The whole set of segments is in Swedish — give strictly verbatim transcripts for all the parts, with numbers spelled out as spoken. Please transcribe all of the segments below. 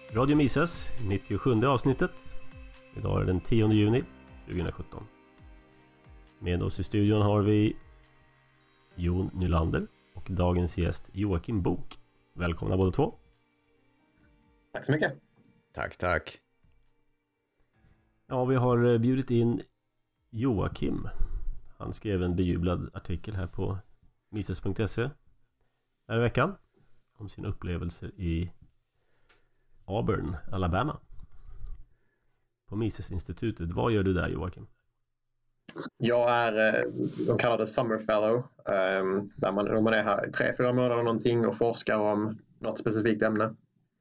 Radio Mises, nittiosjunde avsnittet. Idag är den tionde juni tjugohundrasjutton. Med oss i studion har vi Jon Nylander och dagens gäst Joakim Bok. Välkomna båda två. Tack så mycket. Tack, tack. Ja, vi har bjudit in Joakim. Han skrev en bejublad artikel här på mises punkt se här i veckan om sina upplevelser i Auburn, Alabama. På Mises-institutet. Vad gör du där, Joakim? Jag är, de kallar det Summer Fellow, där man, man är här i tre, fyra månader någonting och forskar om något specifikt ämne.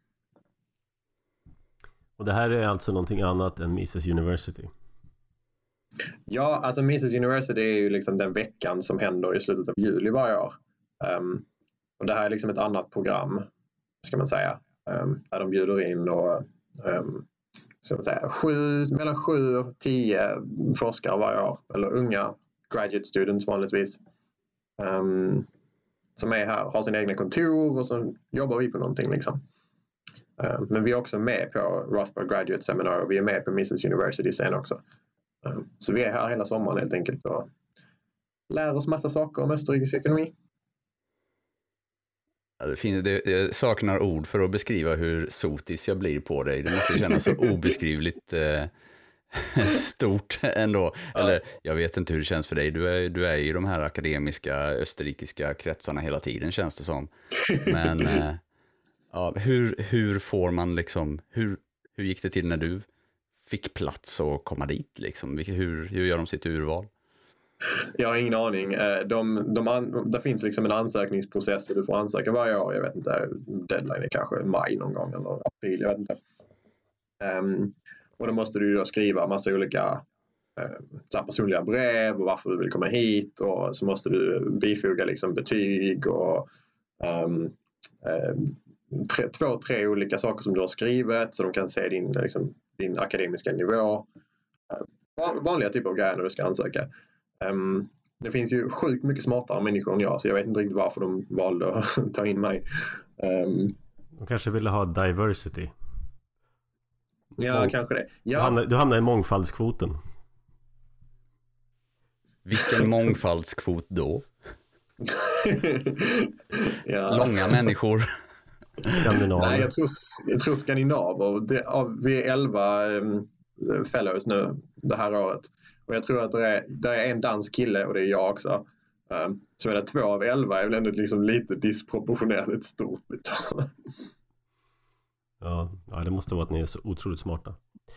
Och det här är alltså någonting annat än Mises University? Ja, alltså Mises University är ju liksom den veckan som händer i slutet av juli varje år. Um, och det här är liksom ett annat program, ska man säga, um, där de bjuder in och um, ska man säga, sju, mellan sju och tio forskare varje år, eller unga graduate students vanligtvis, um, som är här, har sina egna kontor och så jobbar vi på någonting liksom. Um, men vi är också med på Rothbard Graduate Seminar och vi är med på Mises University sen också. Um, så vi är här hela sommaren helt enkelt och lär oss massa saker om österrikisk ekonomi. Ja, det finns, det, jag saknar ord för att beskriva hur sotis jag blir på dig. Det måste kännas så obeskrivligt eh, stort ändå. Ja. Eller jag vet inte hur det känns för dig. Du är, du är i de här akademiska österrikiska kretsarna hela tiden, känns det som. Men eh, ja, hur, hur får man liksom, hur, hur gick det till när du fick plats och komma dit liksom? Hur, hur gör de sitt urval? Jag har ingen aning. De, de an, det finns liksom en ansökningsprocess och du får ansöka varje år. Jag vet inte, deadline är kanske maj någon gång eller april, jag vet inte. Um, och då måste du då skriva massa olika uh, så här personliga brev och varför du vill komma hit, och så måste du bifoga liksom betyg och um, uh, tre, två, tre olika saker som du har skrivit så de kan se din, liksom, din akademiska nivå. Uh, vanliga typer av grejer när du ska ansöka. Um, det finns ju sjukt mycket smartare människor än jag, så jag vet inte riktigt varför de valde att ta in mig. Um, de kanske ville ha diversity. Ja, Mång- kanske det. Ja. Du, hamnar, du hamnar i mångfaldskvoten. Vilken mångfaldskvot då? Ja. Långa människor. Skandinaver. Nej, jag tror, jag tror skandinaver. Det, av, vi är elva um, fellows nu det här året. Och jag tror att det är, det är en dansk kille och det är jag också. Um, så är det två av elva är väl ändå liksom lite disproportionerligt stort. Ja, ja, det måste vara att ni är så otroligt smarta.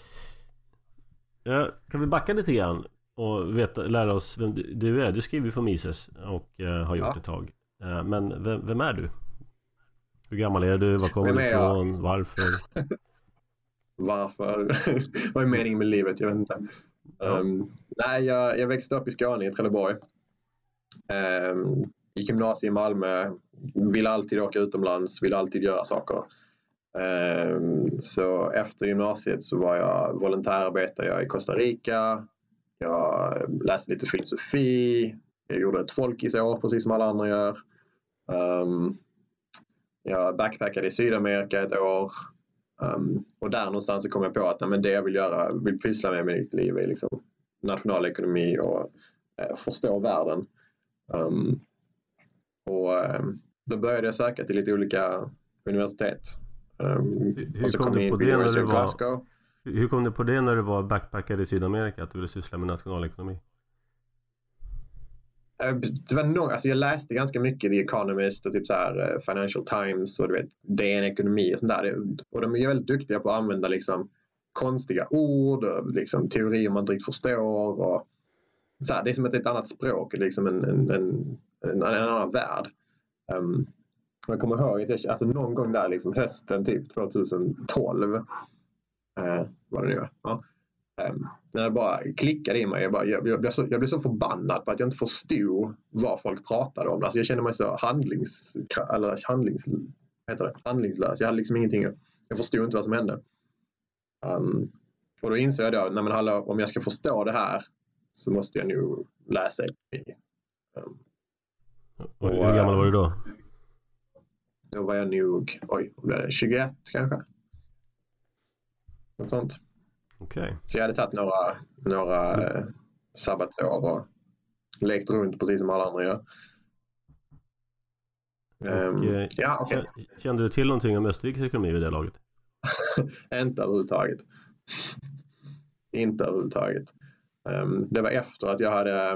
Ja, kan vi backa lite grann och veta, lära oss vem du, du är? Du skriver för Mises och uh, har gjort ja. ett tag. Uh, men vem, vem är du? Hur gammal är du? Var kommer du ifrån? Jag? Varför? Varför? Vad är meningen med livet? Jag vet inte. Ja. Um, nej, jag, jag växte upp i Skåne, i Trelleborg. Um, I gymnasiet i Malmö. Ville alltid åka utomlands, ville alltid göra saker. Um, så efter gymnasiet så var jag volontärarbetare i Costa Rica. Jag läste lite filosofi. Jag gjorde ett folkisår precis som alla andra gör. Um, jag backpackade i Sydamerika ett år. Um, och där någonstans så kom jag på att nej, men det jag vill göra, vill pyssla med i mitt liv är liksom nationalekonomi och eh, förstå världen. Um, och um, då började jag söka till lite olika universitet. Um, hur, och så kom kom du in på på det när University du of var, Glasgow. hur kom du på det när du var backpackare i Sydamerika, att du ville syssla med nationalekonomi? Det var nog, alltså jag läste ganska mycket The Economist och typ så här Financial Times och du vet D N ekonomi och sånt där. Och de är väldigt duktiga på att använda liksom konstiga ord och liksom teorier man inte riktigt förstår och så här, det är som ett, ett annat språk, liksom en, en, en, en, en annan värld. Um, jag kommer ihåg att jag, alltså någon gång där liksom hösten typ tjugotolv uh, var det nu, ja. Um, när det bara klickade i mig, jag, bara, jag, jag, blev så, jag blev så förbannad på att jag inte förstod vad folk pratade om. Alltså jag kände mig så handlings, eller handlings, heter det, handlingslös. Jag hade liksom ingenting, jag förstod inte vad som hände. Um, och då insåg jag då, nej men hallå, om jag ska förstå det här så måste jag nog läsa ekonomi. Um, och, och hur gammal var du då? Då var jag nog, oj, tjugoett kanske. Något sånt. Okej. Okay. Så jag hade tagit några, några mm. eh, sabbatsår och lekt runt precis som alla andra gör. Och, um, ja, okay. Kände du till någonting om Österrikes ekonomi vid det laget? Inte överhuvudtaget. Inte överhuvudtaget. Um, det var efter att jag hade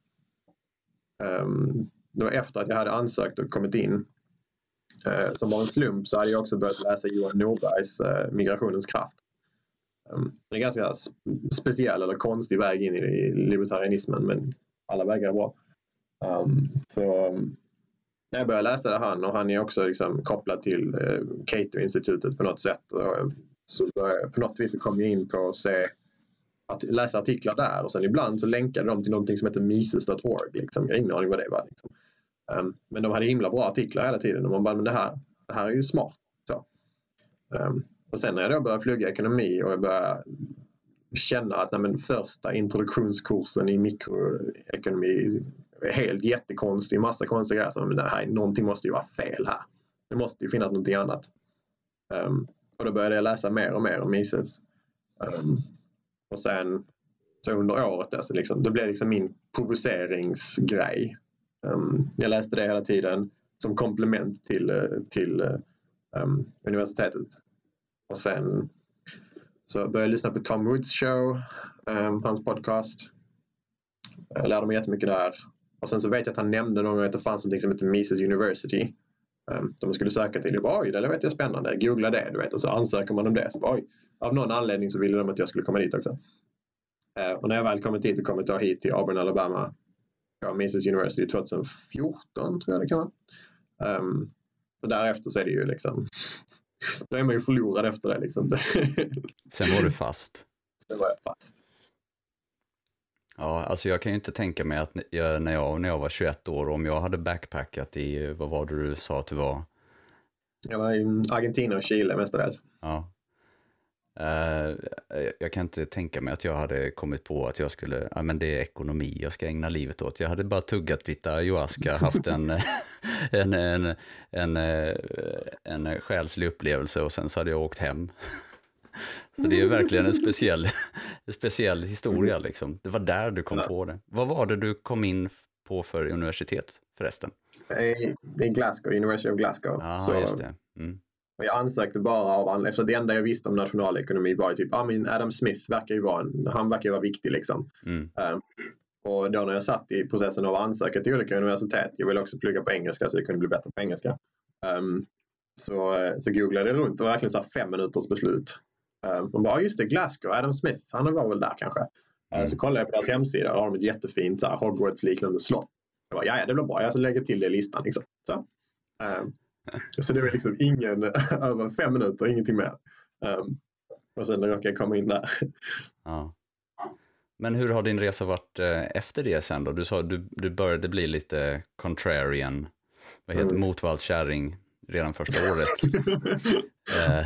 um, det var efter att jag hade ansökt och kommit in. Uh, som var en slump så hade jag också börjat läsa Johan Norbergs uh, Migrationens kraft. Um, det är en ganska sp- speciell eller konstig väg in i libertarianismen, men alla vägar är bra. Um, så um, när jag började läsa det han, och han är också liksom kopplad till uh, Cato-institutet på något sätt. Och, så började, på något vis så kom jag in på att se att läsa artiklar där, och sen ibland så länkade de till någonting som heter mises dot org. Liksom. Jag har ingen aning vad det var. Liksom. Um, men de hade himla bra artiklar hela tiden, och man bara, men det här, det här är ju smart. Så. Um, och sen när jag då började plugga ekonomi och jag började känna att nej, men första introduktionskursen i mikroekonomi är helt jättekonstig, massa konstiga grejer, så men det här, någonting måste ju vara fel här. Det måste ju finnas någonting annat. Um, och då började jag läsa mer och mer om Mises. Um, och sen så under året där, så liksom, det blev liksom min provoceringsgrej. Um, jag läste det hela tiden som komplement till, till um, universitetet. Och sen så började jag lyssna på Tom Woods show, um, hans podcast. Jag lärde mig jättemycket där. Och sen så vet jag att han nämnde någon gång att det fanns något som heter Mises University. Um, de skulle söka till. Jag bara, oj, det vet jag spännande. Googla det, du vet. Och så ansöker man om det. Så bara, oj, av någon anledning så ville de att jag skulle komma dit också. Uh, och när jag väl kommit dit och kommit hit till Auburn, Alabama, på Mises University tjugohundrafjorton, tror jag det kan vara. Um, så därefter så är det ju liksom, då är man ju förlorad efter det liksom. Sen var du fast. Sen var jag fast. Ja, alltså jag kan ju inte tänka mig att jag, när, jag, när jag var tjugoett år, om jag hade backpackat i, vad var det du sa att det var? Jag var i Argentina och Chile mestadels. Ja. Uh, jag kan inte tänka mig att jag hade kommit på att jag skulle, ja men det är ekonomi jag ska ägna livet åt. Jag hade bara tuggat lite ayahuasca, haft en, en, en, en, en själslig upplevelse och sen så hade jag åkt hem. Så det är verkligen en speciell, en speciell historia liksom. Det var där du kom ja. på det. Vad var det du kom in på för universitet förresten? I, i Glasgow, University of Glasgow. Ja, så, just det. Mm. Och jag ansökte bara av anledning, för det enda jag visste om nationalekonomi var typ, ja men Adam Smith verkar ju vara en, han verkar ju vara viktig liksom. Mm. Um, och då när jag satt i processen av att ansöka till olika universitet, jag ville också plugga på engelska så jag kunde bli bättre på engelska. Um, så, så googlade jag runt och verkligen så fem minuters beslut. Um, och bara, just det, Glasgow, Adam Smith, han var väl där kanske. Mm. Uh, så kollade jag på deras hemsida, där har de ett jättefint så här, Hogwarts-liknande slott. Jag bara, ja det blir bra, jag ska lägga till det i listan liksom. Så. Um, Så det var liksom ingen, över fem minuter, ingenting mer. Um, och sen råkade jag komma in där. Ja. Men hur har din resa varit eh, efter det sen då? Du sa du, du började bli lite contrarian, vad heter mm. motvallskärring redan första året. eh,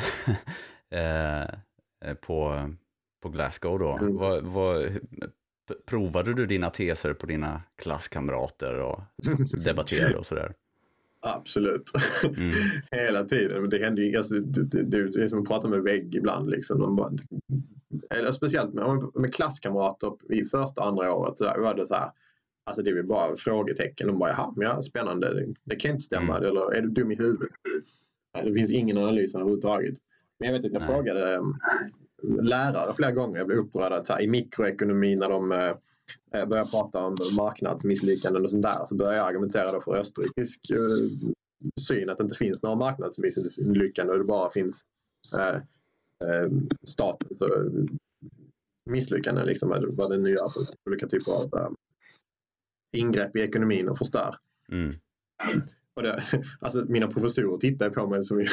eh, på, på Glasgow då. Mm. Vad, vad, provade du dina teser på dina klasskamrater och debatterade och sådär? Absolut. Mm. Hela tiden. Men det händer ju, alltså, det, det, det är som att prata med vägg ibland liksom. De bara, eller speciellt med, med klasskamrater i första andra året så var det så här, alltså det är bara frågetecken. De bara, jaha, ja, spännande, det, det kan inte stämma. Mm. Eller är du dum i huvudet? Det finns ingen analys överhuvudtaget. Men jag vet att jag Nej. frågade ähm, lärare flera gånger. Jag blev upprörd att här, i mikroekonomi när de äh, börjar prata om marknadsmisslyckanden och sånt där, så börjar jag argumentera då för österrikisk uh, syn att det inte finns några marknadsmisslyckanden och det bara finns uh, uh, statens uh, misslyckanden liksom, vad den nu gör för olika typer av uh, ingrepp i ekonomin och förstör. Mm. Och det, alltså mina professorer tittade på mig som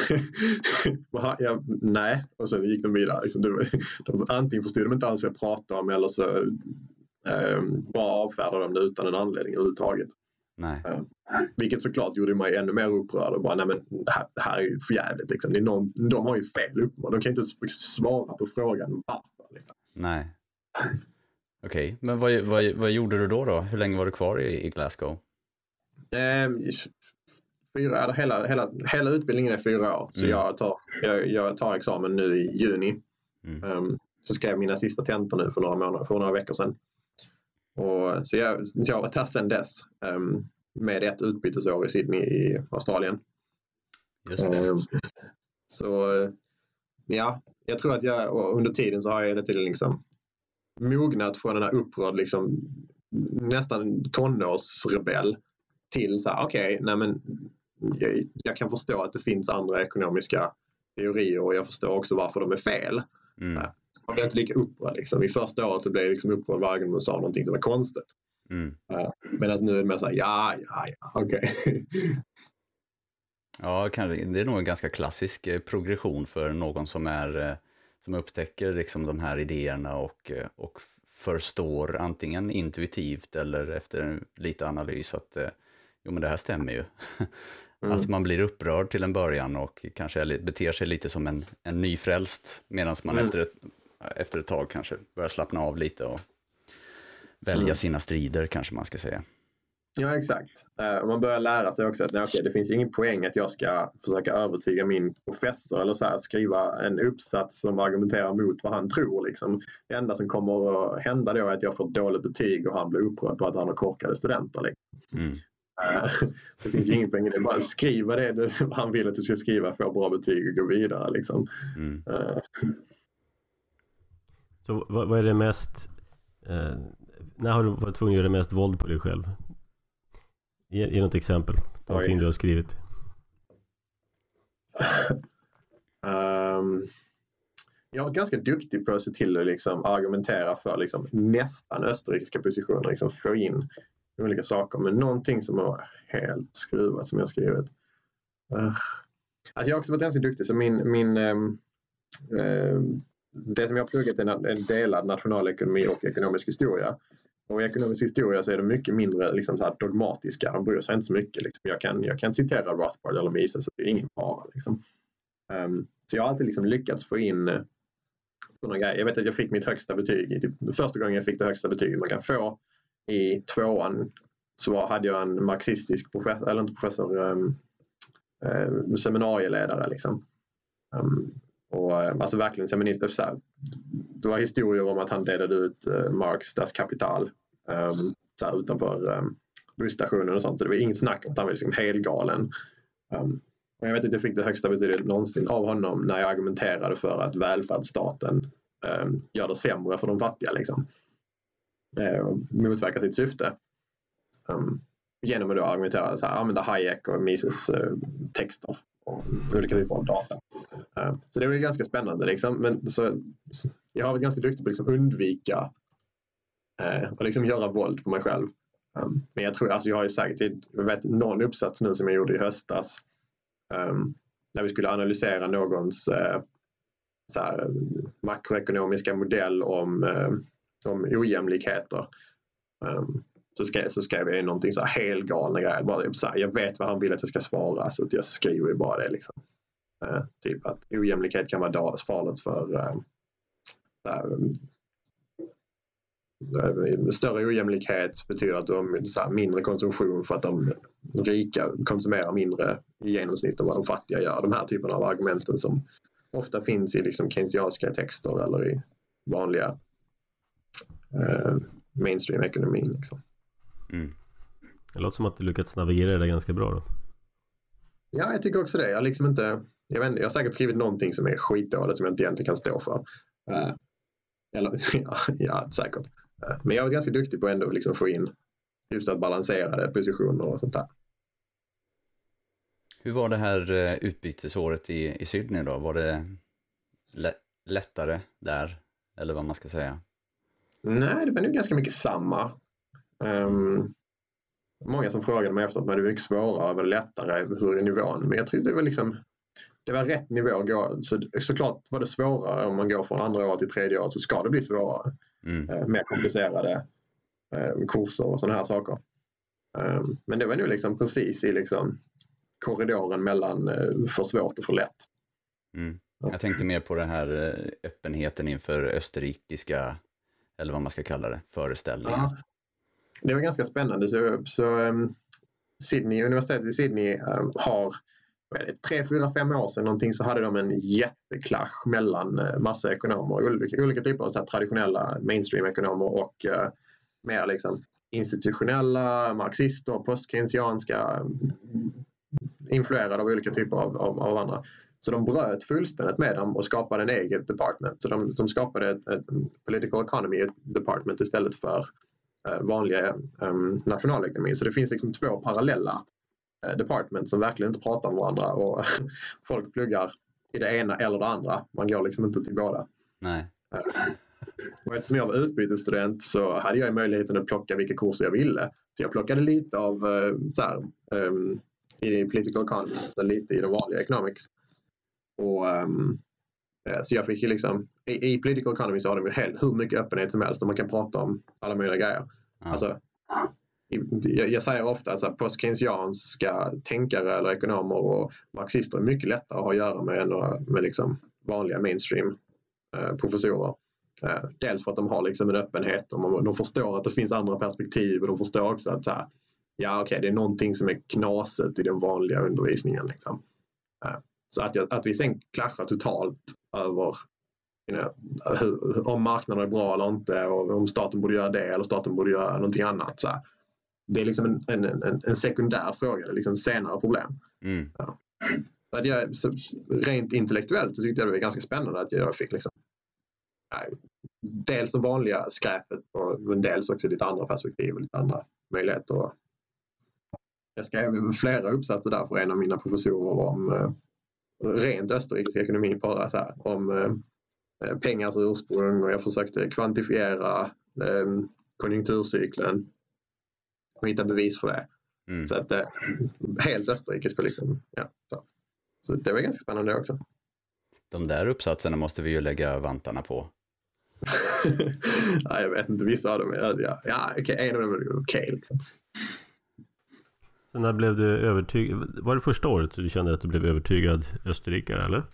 ja, nej, och sen gick de vidare liksom, de, de, antingen förstod de inte alls vad jag pratade om eller så Um, bara avfärdar dem det utan en anledning överhuvudtaget. Nej. Um, vilket såklart gjorde mig ännu mer upprörd och bara, nej men det här, det här är ju för jävligt liksom. Det är någon, de har ju fel upp. De kan inte svara på frågan varför liksom. Nej. Okej, okay. Men vad, vad, vad gjorde du då då? Hur länge var du kvar i, i Glasgow? Um, fyra, eller hela, hela, hela utbildningen är fyra år. Så mm. jag, tar, jag, jag tar examen nu i juni. Mm. Um, så skrev jag mina sista tentor nu för några månader, för några veckor sedan. Och, så, jag, så jag har varit här sedan dess um, med ett utbytesår i Sydney i Australien. Just det. Um, så ja, jag tror att jag under tiden så har jag hela tiden liksom mognat från den här upprörd liksom nästan tonårsrebell till så här, okej, okay, nej men jag, jag kan förstå att det finns andra ekonomiska teorier och jag förstår också varför de är fel. Mm. Så jag blev inte lika upprörd liksom. I första året blev jag liksom upprörd varje gång de sa någonting som var konstigt. Mm. Uh, medan nu är det mer så här, ja, ja, ja, okej. Okay. Ja, det är nog en ganska klassisk progression för någon som är som upptäcker liksom de här idéerna och, och förstår antingen intuitivt eller efter lite analys att jo, men det här stämmer ju. Mm. Att man blir upprörd till en början och kanske beter sig lite som en, en nyfrälst medan man mm. efter, ett, efter ett tag kanske börjar slappna av lite och välja mm. sina strider kanske man ska säga. Ja, exakt. Uh, man börjar lära sig också att nej, okay, det finns ingen poäng att jag ska försöka övertyga min professor eller så här, skriva en uppsats som argumenterar mot vad han tror. Liksom. Det enda som kommer att hända då är att jag får dåligt betyg och han blir upprörd på att han har korkade studenter. Liksom. Mm. Uh, det finns ju ingen poäng i det. Bara skriva det du, han vill att du ska skriva, få bra betyg och gå vidare. Liksom. Mm. Uh. Så vad, vad är det mest... Uh, när har du varit tvungen att göra mest våld på dig själv? Ge, ge något exempel. Någonting du har skrivit. um, jag har varit ganska duktig på att se till att liksom argumentera för liksom nästan österrikiska positioner. Liksom få in olika saker. Men någonting som var helt skruvat som jag har skrivit. Uh, alltså jag har också varit ganska duktig. Så min, min, um, um, det som jag har pluggat är en delad nationalekonomi och ekonomisk historia. Och i ekonomisk historia så är de mycket mindre liksom, så här dogmatiska. De bryr sig inte så mycket. Liksom. Jag, kan, jag kan citera Rothbard eller Mises så det är ingen fara. Liksom. Um, så jag har alltid liksom lyckats få in uh, sådana grejer. Jag vet att jag fick mitt högsta betyg. I, typ, första gången jag fick det högsta betyget man kan få i tvåan så hade jag en marxistisk professor, eller inte professor, um, uh, seminarieledare. Liksom. Um, och uh, alltså verkligen seminist, så här, det var historier om att han delade ut uh, Marx Das Kapital um, så här, utanför um, busstationen och sånt. Så det var inget snack om att han var liksom helgalen. Um, och jag vet att jag fick det högsta betyget någonsin av honom när jag argumenterade för att välfärdsstaten um, gör det sämre för de fattiga. Liksom. Uh, och motverkar sitt syfte. Um, genom att då argumentera så här, använda Hayek och Mises uh, texter och olika typer av data. Uh, så det var ganska spännande liksom. Men så, så jag har varit ganska duktig på att liksom undvika uh, och liksom göra våld på mig själv. Um, men jag tror, alltså jag har ju säkert, jag vet någon uppsats nu som jag gjorde i höstas um, när vi skulle analysera någons uh, så här, makroekonomiska modell om, uh, om ojämlikheter. Um, Så skrev, så skrev jag någonting så här helgalna grejer. Bara, så här, jag vet vad han vill att jag ska svara så att jag skriver ju bara det. Liksom. Uh, typ att ojämlikhet kan vara farligt för uh, uh, större ojämlikhet betyder att de så här, mindre konsumtion för att de rika konsumerar mindre i genomsnitt än vad de fattiga gör. De här typerna av argumenten som ofta finns i liksom, keynesianska texter eller i vanliga uh, mainstream-ekonomin. Liksom. Mm. Det låter som att du lyckats navigera det där ganska bra då. Ja, jag tycker också det. Jag, liksom inte, jag, vet inte, jag har säkert skrivit någonting som är skitdåligt som jag inte egentligen kan stå för. Uh, eller, ja, ja, säkert. Uh, men jag är ganska duktig på ändå liksom få in hyfsat balanserade positioner och sånt där. Hur var det här utbytesåret i, i Sydney då? Var det lä- lättare där? Eller vad man ska säga? Nej, det var nog ganska mycket samma. Um, många som frågade mig efteråt, men det var mycket svårare och lättare, hur är nivån? Men jag tror det var liksom det var rätt nivå att gå. Så, såklart var det svårare om man går från andra år till tredje år, så ska det bli svårare. Mm. Uh, mer komplicerade uh, kurser och sådana här saker. Um, men det var nog liksom precis i liksom korridoren mellan uh, för svårt och för lätt. Mm. Jag tänkte mer på den här öppenheten inför österrikiska, eller vad man ska kalla det, föreställningen. Ja, det var ganska spännande. Så, så um, Sydney, universitetet i Sydney um, har tre, fyra, fem år sedan någonting så hade de en jätteklash mellan massa ekonomer, olika, olika typer av så här traditionella mainstream-ekonomer och uh, mer liksom institutionella, marxister, postkeynesianska, influerade av olika typer av, av, av andra. Så de bröt fullständigt med dem och skapade en eget department. Så de, de skapade ett, ett political economy department istället för uh, vanliga um, nationalekonomi. Så det finns liksom två parallella uh, departments som verkligen inte pratar med varandra och folk pluggar i det ena eller det andra. Man går liksom inte till båda. Nej. Uh, och eftersom jag var utbytesstudent så hade jag möjligheten att plocka vilka kurser jag ville. Så jag plockade lite av uh, så här, um, i political economy, så lite i den vanliga economics. Och, um, så jag fick ju liksom, i, i political economy så har de ju helt, hur mycket öppenhet som helst och man kan prata om alla möjliga grejer. Ja. Alltså, jag, jag säger ofta att så här, post-keynesianska tänkare eller ekonomer och marxister är mycket lättare att ha att göra med än med liksom vanliga mainstream eh, professorer. Eh, dels för att de har liksom en öppenhet och man, de förstår att det finns andra perspektiv och de förstår också att så här, ja okej, okay, det är någonting som är knaset i den vanliga undervisningen liksom. Eh, Så att, jag, att vi sen klaschar totalt över you know, hur, om marknaden är bra eller inte och om staten borde göra det eller staten borde göra någonting annat. Så det är liksom en, en, en, en sekundär fråga, det är liksom en senare problem. Mm. Ja. Så att jag, så rent intellektuellt så tyckte jag det var ganska spännande att jag fick liksom, nej, dels det vanliga skräpet och, men dels också lite andra perspektiv och lite andra möjligheter. Jag skrev flera uppsatser där för en av mina professorer om rent österrikisk ekonomi, bara så här, om eh, pengars ursprung och jag försökte kvantifiera eh, konjunkturcykeln och hitta bevis för det. Mm. Så att eh, helt österrikisk liksom, ja, så. Så det var ganska spännande också. De där uppsatserna måste vi ju lägga vantarna på. Ja, jag vet inte, vissa av dem är, ja, ja okej, okay, en av dem är okej okay, liksom. Så när blev du övertygad? Var det första året du kände att du blev övertygad österrikare, eller?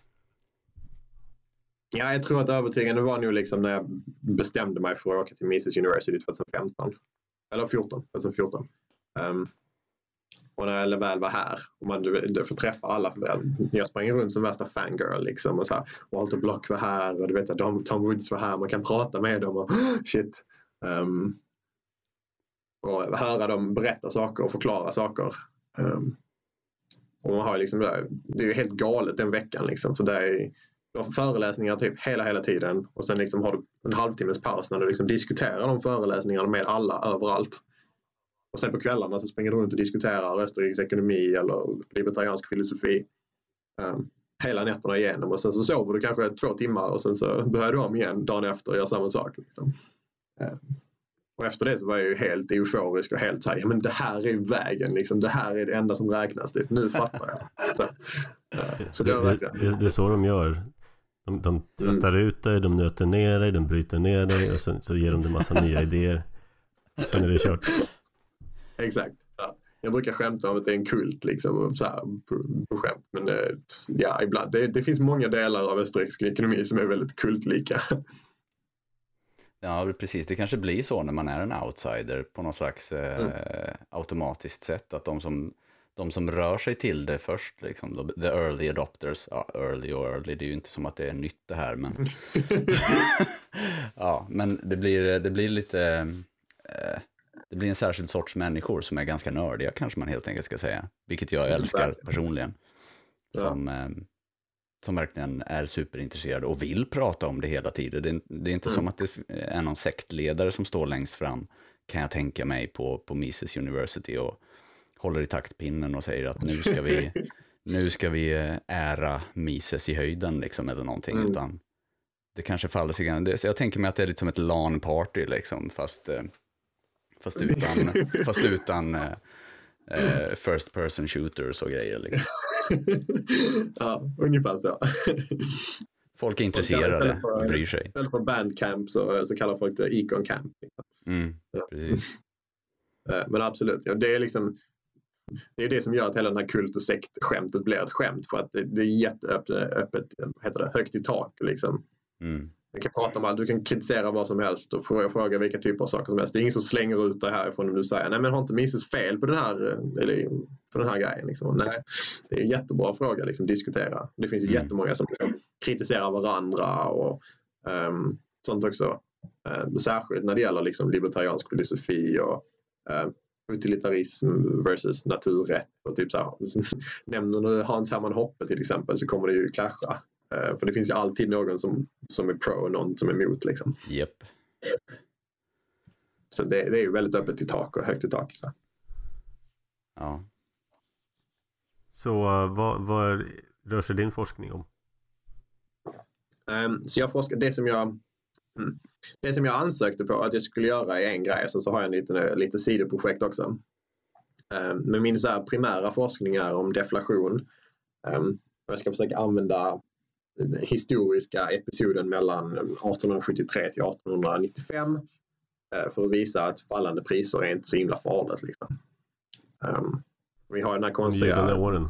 Ja, jag tror att övertygande var nu liksom när jag bestämde mig för att åka till Mises University tjugohundrafemton. Eller fjorton, tjugohundrafjorton. Um, och när jag väl var här och man du får träffa alla. Jag sprang runt som värsta fangirl liksom. Och så här, Walter Block var här och du vet att Tom, Tom Woods var här. Man kan prata med dem och shit. Um, och höra dem berätta saker och förklara saker. Um, och man har liksom det, det är ju helt galet den veckan liksom, för det är, du har föreläsningar typ hela hela tiden och sen liksom har du en halvtimmes paus när du liksom diskuterar de föreläsningarna med alla överallt. Och sen på kvällarna så springer du runt och diskuterar österrikisk ekonomi eller libertariansk filosofi um, hela nätterna igenom och sen så sover du kanske två timmar och sen så börjar du om igen dagen efter och gör samma sak liksom. Um, Och efter det så var jag ju helt euforisk och helt såhär, ja men det här är vägen liksom, det här är det enda som räknas, det. Nu fattar jag. Så, så det, det, det, det, det är så de gör. De, de tröttar mm. ut dig, de nöter ner dig, de bryter ner dig och sen så ger de dig en massa nya idéer. Och sen är det kört. Exakt. Ja. Jag brukar skämta om att det är en kult liksom, så här, på, på skämt. Men det, ja, ibland, det, det finns många delar av österrikisk ekonomi som är väldigt kultlika. Ja, precis. Det kanske blir så när man är en outsider på något slags eh, mm. automatiskt sätt. Att de som, de som rör sig till det först, liksom, the early adopters, ja, early och early, det är ju inte som att det är nytt det här, men ja, men det blir, det blir lite, eh, det blir en särskild sorts människor som är ganska nördiga, kanske man helt enkelt ska säga, vilket jag älskar personligen. Som... Eh, som verkligen är superintresserade och vill prata om det hela tiden. Det är, det är inte mm. som att det är någon sektledare som står längst fram, kan jag tänka mig, på, på Mises University och håller i taktpinnen och säger att nu ska vi, nu ska vi ära Mises i höjden liksom, eller någonting. Mm. Utan det kanske faller sig grann. Så jag tänker mig att det är lite som ett LAN-party liksom, fast, fast utan, fast utan uh, first person shooters och grejer liksom. Ja, ungefär så. Folk är intresserade och bryr sig. Istället för bandcamp så, så kallar folk det econ camp. Mm, ja. Precis. Men absolut, ja, det är liksom det är det som gör att hela den här kult- och sekt-skämtet blir ett skämt, för att det, det är jätteöppet, öppet, heter det, högt i tak liksom. Mm. Du kan prata om allt, du kan kritisera vad som helst och fråga, fråga vilka typer av saker som helst. Det är ingen som slänger ut det härifrån om du säger nej men har inte Mises fel på den här, eller på den här grejen liksom. Nej, det är en jättebra fråga liksom, diskutera. Det finns ju mm. jättemånga som liksom, kritiserar varandra och um, sånt också. Uh, särskilt när det gäller liksom, libertariansk filosofi och uh, utilitarism versus naturrätt och typ så här. Nämner du Hans Hermann Hoppe till exempel så kommer det ju clasha. Uh, för det finns ju alltid någon som, som är pro och någon som är emot liksom. Yep. Så det, det är ju väldigt öppet i tak och högt i tak. Så. Ja. Så uh, vad, vad rör sig din forskning om? Um, så jag forskar, det som jag mm, det som jag ansökte på att jag skulle göra är en grej, så, så har jag en liten, lite sidoprojekt också. Um, men min så här primära forskning är om deflation. Um, jag ska försöka använda den historiska episoden mellan arton sjuttiotre till arton nittiofem uh, för att visa att fallande priser är inte så himla farligt. Liksom. Um, vi har den här konstiga... åren.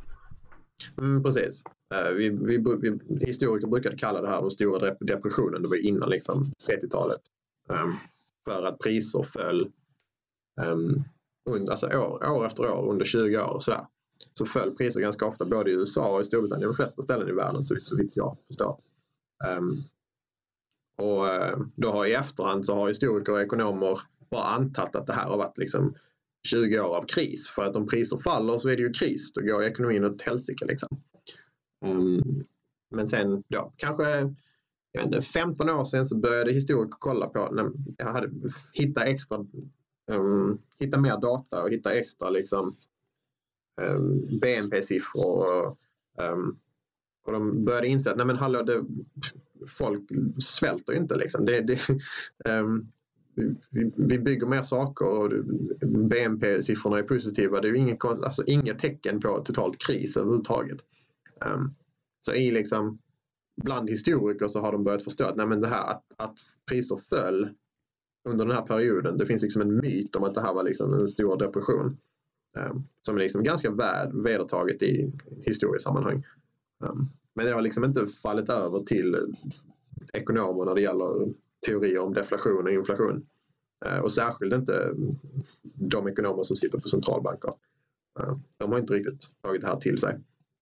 Mm, precis. Uh, vi, vi, vi, historiker brukade kalla det här den stora depressionen. Det var innan liksom, trettiotalet. Um, för att priser föll um, under, alltså år, år efter år under tjugo år. Och sådär. Så föll priser ganska ofta både i U S A och i Storbritannien, de flesta ställen i världen så, så vitt jag förstår. Um, och uh, då har i efterhand så har historiker och ekonomer bara antagit att det här har varit liksom tjugo år av kris. För att om priser faller så är det ju kris. Då går ekonomin åt helsike liksom. Um, men sen då, kanske jag vet inte, femton år sedan så började historiker kolla på när jag hade hitta extra um, hitta mer data och hitta extra liksom um, B N P-siffror och, um, och de började inse att nej men hallå, det, folk svälter ju inte liksom. Det, det, um, vi, vi bygger mer saker och B N P-siffrorna är positiva. Det är ju ingen, alltså, inget tecken på totalt kris överhuvudtaget. Um, så i liksom bland historiker så har de börjat förstå att, nej, men det här, att, att priser föll under den här perioden, det finns liksom en myt om att det här var liksom en stor depression um, som är liksom ganska väl vedertaget i historiesammanhang. Um, men det har liksom inte fallit över till ekonomer när det gäller teorier om deflation och inflation. Uh, och särskilt inte de ekonomer som sitter på centralbanker. Uh, de har inte riktigt tagit det här till sig.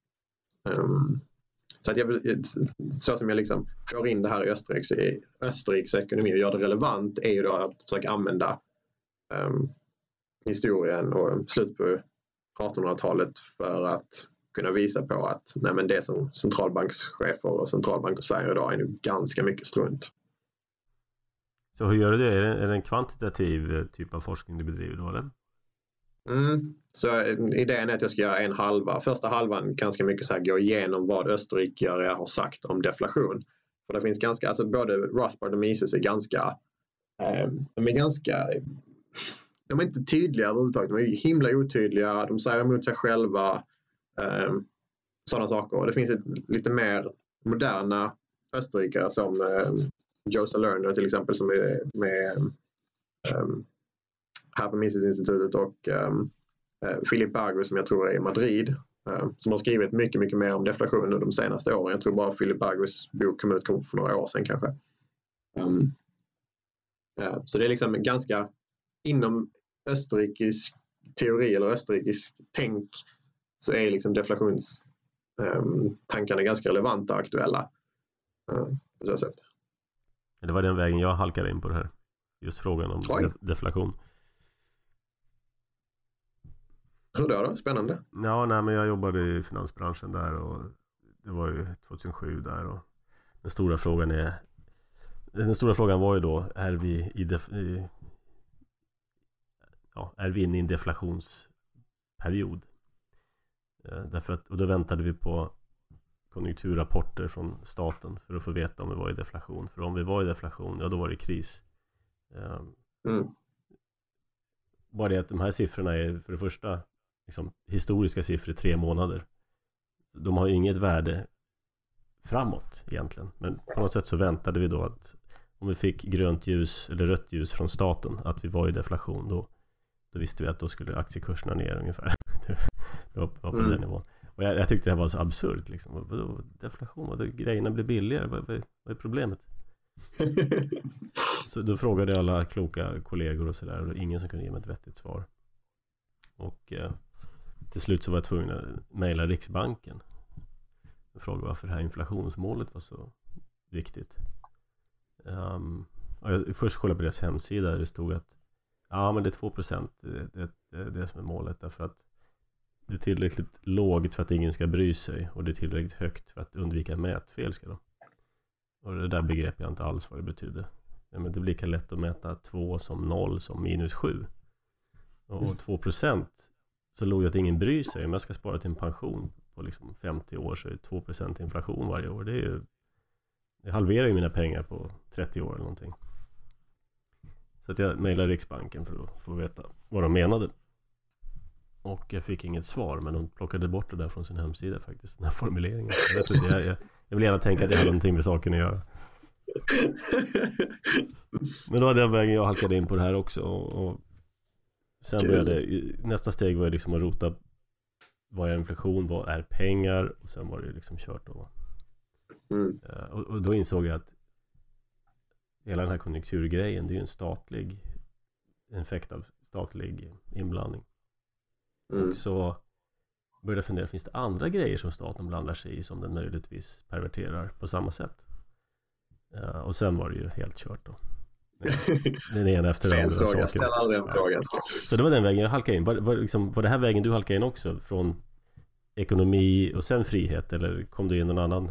Um, så att jag så som jag liksom får in det här i Österrikes, Österrikes ekonomi och gör det relevant är ju då att försöka använda um, historien och slut på artonhundratalet för att kunna visa på att nej, men det som centralbankschefer och centralbanker säger idag är nu ganska mycket strunt. Så hur gör du det? Är det, är det en kvantitativ typ av forskning du bedriver då eller? Mm. Så idén är att jag ska göra en halva. Första halvan ganska mycket så här gå igenom vad österrikare har sagt om deflation. För det finns ganska, alltså både Rothbard och Mises är ganska, eh, de är ganska, de är inte tydliga överhuvudtaget. De är himla otydliga. De säger emot sig själva. Eh, sådana saker. Och det finns ett, lite mer moderna österrikare som eh, Joe Salerno till exempel som är med eh, här på Mises-institutet och um, uh, Philip Bagos som jag tror är i Madrid uh, som har skrivit mycket, mycket mer om deflation de senaste åren. Jag tror bara Philip Bagos bok kom ut för några år sedan kanske. Um, uh, så det är liksom ganska inom österrikisk teori eller österrikisk tänk så är liksom deflationstankarna um, ganska relevanta och aktuella uh, på så sätt. Det var den vägen jag halkade in på det här. Just frågan om def- deflation. Hur då då? Spännande. Ja, nej, men jag jobbade i finansbranschen där och det var ju tjugohundrasju där och den stora frågan är den stora frågan var ju då är vi i, def, i ja, är vi inne i en deflationsperiod? Därför att, och då väntade vi på konjunkturrapporter från staten för att få veta om vi var i deflation. För om vi var i deflation, ja då var det kris. Mm. Bara det att de här siffrorna är för det första liksom, historiska siffror tre månader. De har ju inget värde framåt egentligen. Men på något sätt så väntade vi då att om vi fick grönt ljus eller rött ljus från staten att vi var i deflation, då, då visste vi att då skulle aktiekurserna ner ungefär. Det var på mm. den nivån. Och jag, jag tyckte det här var så absurt liksom. Vadå, deflation, vadå, grejerna blir billigare, vad, vad, vad är problemet? Så då frågade jag alla kloka kollegor och sådär, och ingen som kunde ge mig ett vettigt svar. Och eh, till slut så var jag tvungen att mejla Riksbanken och fråga varför det här inflationsmålet var så viktigt. Um, och jag först kollade på deras hemsida där det stod att ja, men det är två procent, det, det, det är det som är målet, därför att det är tillräckligt lågt för att ingen ska bry sig, och det är tillräckligt högt för att undvika mätfel, ska de. Och det där begrepp jag inte alls vad det betyder. Ja, men det blir lika lätt att mäta två som noll som minus sju. Och två procent så låg det att ingen bryr sig. Om jag ska spara till en pension på liksom femtio år så är det två procent inflation varje år. Det är ju, det halverar ju mina pengar på trettio år eller någonting. Så att jag mejlade Riksbanken för att få veta vad de menade. Och jag fick inget svar, men de plockade bort det där från sin hemsida faktiskt, den här formuleringen. Jag, tror inte, jag, jag, jag vill gärna tänka att det har någonting med saken att göra. Men då var den vägen jag halkade in på det här också. Och, och sen började, nästa steg var liksom att rota, vad är inflation, vad är pengar, och sen var det liksom kört då. Mm. Och, och då insåg jag att hela den här konjunkturgrejen, det är ju en statlig en effekt av statlig inblandning. Mm. Och så började jag fundera, finns det andra grejer som staten blandar sig i som den möjligtvis perverterar på samma sätt? Uh, och sen var det ju helt kört då. Den ena efter den andra saken. Ställ aldrig en fråga. Så det var den vägen jag halkade in. Var, var, liksom, var det här vägen du halkade in också? Från ekonomi och sen frihet? Eller kom du in någon annan?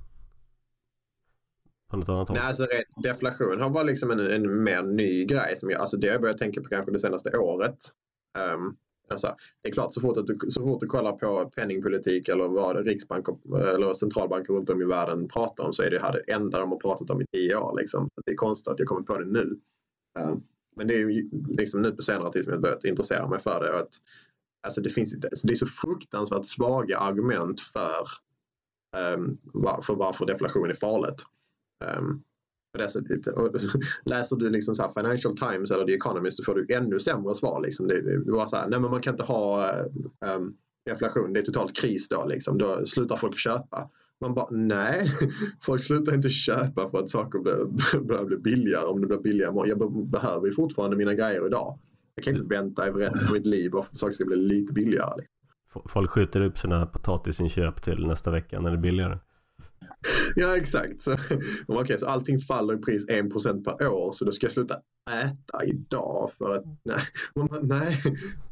På något annat håll? Nej, alltså deflation har varit liksom en, en mer ny grej. Som jag, alltså det har jag börjat tänka på kanske det senaste året. Um, alltså, det är klart, så fort, att du, så fort du kollar på penningpolitik eller vad Riksbank eller centralbanker runt om i världen pratar om, så är det här det enda de har pratat om i tio år. Liksom. Det är konstigt att jag kommer på det nu. Um, men det är ju liksom nu på senare tid som jag börjat intressera mig för det. Och att, alltså det, finns, alltså det är så fruktansvärt svaga argument för, um, för varför deflation är farligt. Um, och läser du liksom så här Financial Times eller The Economist, så får du ännu sämre svar liksom. det, det, det var så här, nej men man kan inte ha um, deflation, det är totalt kris då liksom. Då slutar folk köpa. Man bara, nej, folk slutar inte köpa för att saker börjar, börjar bli billigare. Om det blir billigare, jag behöver ju fortfarande mina grejer idag. Jag kan inte vänta över resten av mitt liv och saker ska bli lite billigare liksom. Folk skjuter upp sina potatisinköp till nästa vecka när det är billigare. Ja, exakt. Så, okay, så allting faller i pris en procent per år, så då ska jag sluta äta idag för att nej, man, nej.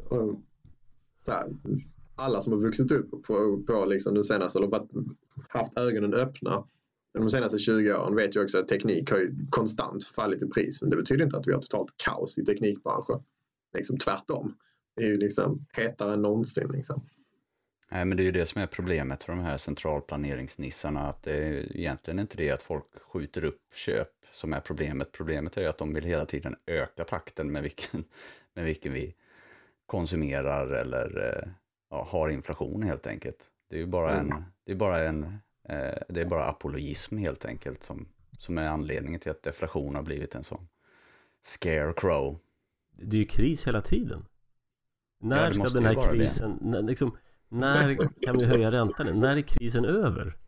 Så här, alla som har vuxit upp på, på liksom den senaste, eller haft ögonen öppna de senaste tjugo åren, vet ju också att teknik har ju konstant fallit i pris. Men det betyder inte att vi har totalt kaos i teknikbranschen. Liksom tvärtom. Det är ju liksom hetare än någonsin liksom. Nej, men det är ju det som är problemet för de här centralplaneringsnissarna, att det är egentligen inte det att folk skjuter upp köp som är problemet. Problemet är ju att de vill hela tiden öka takten med vilken, med vilken vi konsumerar eller ja, har inflation helt enkelt. Det är ju bara en, det är bara en, eh, det är bara apologism helt enkelt som, som är anledningen till att deflation har blivit en sån scarecrow. Det är ju kris hela tiden. När ja, ska den här krisen, när, liksom, när kan vi höja räntan? När är krisen över?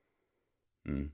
Mm.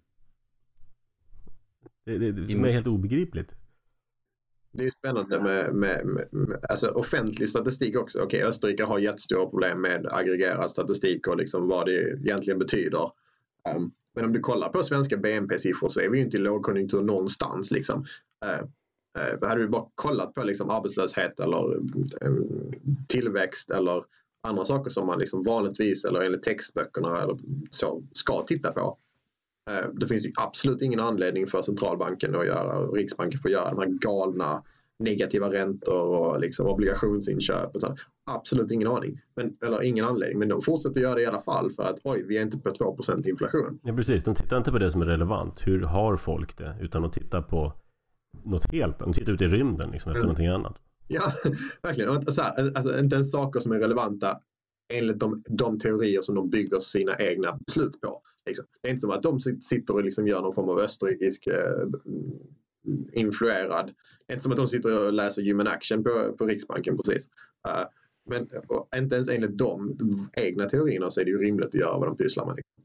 Det, det, det är helt obegripligt. Det är spännande med, med, med, med alltså offentlig statistik också. Okej, Österrike har jättestora problem med aggregerad statistik och liksom vad det egentligen betyder. Um, men om du kollar på svenska B N P-siffror så är vi ju inte i lågkonjunktur någonstans. Liksom. Uh, uh, hade vi bara kollat på liksom, arbetslöshet eller um, tillväxt eller andra saker som man liksom vanligtvis eller enligt textböckerna eller så ska titta på. Det finns ju absolut ingen anledning för centralbanken att göra och Riksbanken får göra de här galna negativa räntor och liksom obligationsinköp och så. Absolut ingen aning. Men, eller ingen anledning. Men de fortsätter göra det i alla fall för att oj, vi är inte på två procent inflation. Ja, precis. De tittar inte på det som är relevant. Hur har folk det? Utan de tittar på något helt. De tittar ut i rymden liksom, efter mm. någonting annat. Ja, verkligen. Så här, alltså, inte ens saker som är relevanta enligt de, de teorier som de bygger sina egna beslut på. Liksom. Det är inte som att de sitter och liksom gör någon form av österrikisk eh, influerad. Det är inte som att de sitter och läser human action på, på Riksbanken precis. Uh, men inte ens enligt de egna teorierna så är det ju rimligt att göra vad de pysslar med.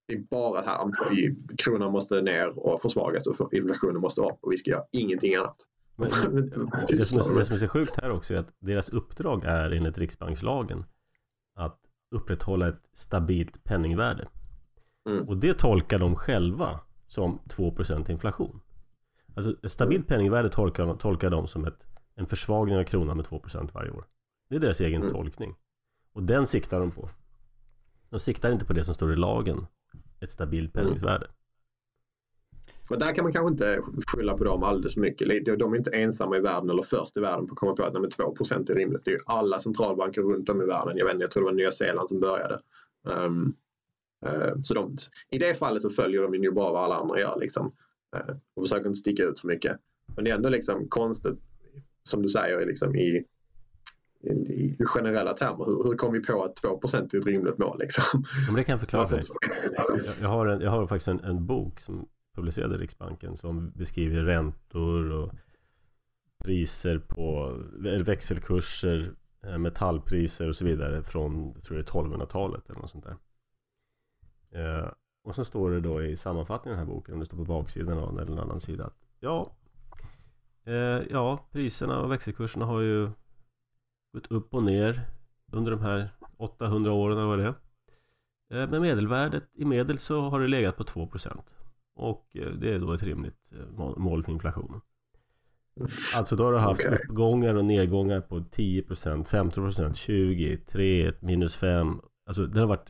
det är bara att här, vi, kronan måste ner och försvagas och inflationen måste upp och vi ska göra ingenting annat. Men, det, som är, det som är så sjukt här också är att deras uppdrag är enligt Riksbankslagen att upprätthålla ett stabilt penningvärde. Mm. Och det tolkar de själva som två procent inflation. Alltså ett stabilt penningvärde tolkar, tolkar de som ett, en försvagning av kronan med två procent varje år. Det är deras egen mm. tolkning. Och den siktar de på. De siktar inte på det som står i lagen. Ett stabilt penningvärde. Mm. Men där kan man kanske inte skylla på dem alldeles för mycket. De är inte ensamma i världen eller först i världen på att komma på att två procent är rimligt. Det är ju alla centralbanker runt om i världen. Jag vet inte, jag tror det var Nya Zeeland som började. Um, uh, så de, i det fallet så följer de ju bara vad alla andra gör liksom. Uh, och försöker inte sticka ut för mycket. Men det är ändå liksom konstigt, som du säger, liksom i, i, i generella termer. Hur, hur kom vi på att två procent är ett rimligt mål liksom? Men det kan jag förklara för dig. Liksom. Jag, jag, har en, jag har faktiskt en, en bok som publicerade Riksbanken som beskriver räntor och priser på växelkurser, metallpriser och så vidare från, jag tror det är tolvhundratalet eller något sånt där. Eh, och så står det då i sammanfattningen av den här boken, om det står på baksidan av eller en annan sida, att ja, eh, ja, priserna och växelkurserna har ju gått upp och ner under de här åttahundra åren eller vad det är. Eh, men medelvärdet i medel så har det legat på två procent. Och det är då ett rimligt mål för inflationen. Alltså då har du haft okay. uppgångar och nedgångar på tio procent, femton procent, tjugo, tre, minus fem. Alltså det har varit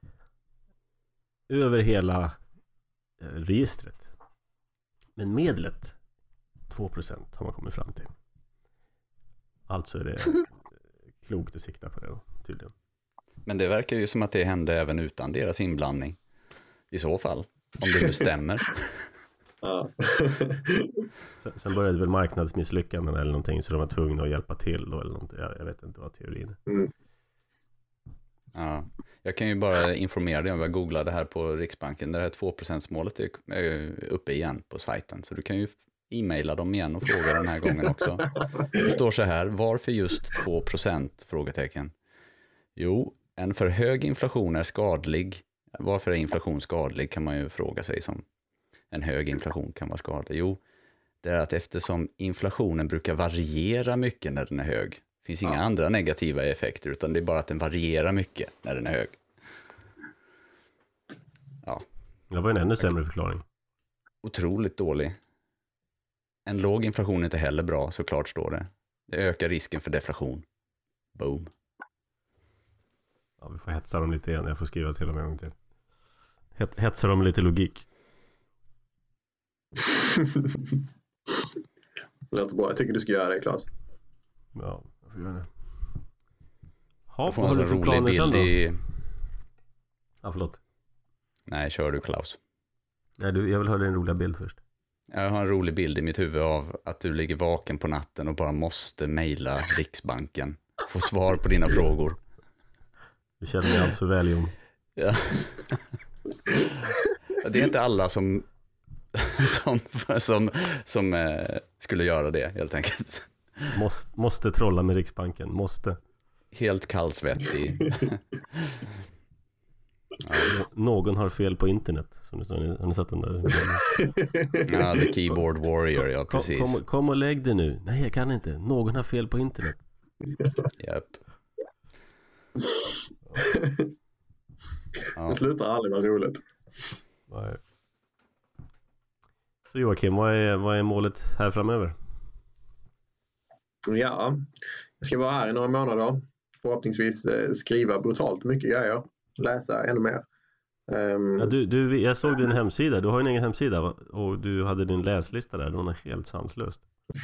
över hela registret. Men medlet två procent har man kommit fram till. Alltså är det klokt att sikta på det då, tydligen. Men det verkar ju som att det hände även utan deras inblandning. I så fall. Om det bestämmer. Ja. sen, sen började väl marknadsmisslyckanden eller någonting, så de var tvungna att hjälpa till då, eller någonting. Jag, jag vet inte vad teorin är. Mm. Ja, jag kan ju bara informera dig om, jag googlade här på Riksbanken, det här två procent-målet är uppe igen på sajten, så du kan ju e-maila dem igen och fråga den här gången också. Det står så här: varför just två procent? Frågetecken. Jo, en för hög inflation är skadlig. Varför är inflation skadlig, kan man ju fråga sig, som en hög inflation kan vara skadlig. Jo, det är att eftersom inflationen brukar variera mycket när den är hög. Det finns inga ja. andra negativa effekter, utan det är bara att den varierar mycket när den är hög. Ja. Det var en ännu sämre förklaring. Otroligt dålig. En låg inflation är inte heller bra, såklart står det. Det ökar risken för deflation. Boom. Ja, vi får hetsa dem lite igen. Jag får skriva till dem en gång till. Hetsa dem lite logik. Det låter bra. Jag tycker du ska göra det, Claes. Ja, jag får göra det. Ha, vad har du för planer sen då? I... Ja, förlåt. Nej, kör du, Klaus. Nej, du, jag vill höra en rolig bild först. Jag har en rolig bild i mitt huvud av att du ligger vaken på natten och bara måste mejla Riksbanken. Få svar på dina frågor. Du känner mig allt för väl, Jon. Ja. Det är inte alla som som, som, som eh, skulle göra det, helt enkelt. Måste, måste trolla med Riksbanken, måste. Helt kallsvettig. Ja. Någon har fel på internet, som det står. Har ni sett den där? Ja, the keyboard warrior, ja, precis. Kom, kom, kom och lägg det nu. Nej, jag kan inte. Någon har fel på internet. Japp. Ja. Det slutar aldrig vara roligt. Nej. Så Joakim, vad är, vad är målet här framöver? Ja, jag ska vara här i några månader. Förhoppningsvis skriva brutalt mycket grejer. Läsa ännu mer. Um, ja, du, du, jag såg din hemsida. Du har en egen hemsida, va? Och du hade din läslista där. Den var helt sanslöst.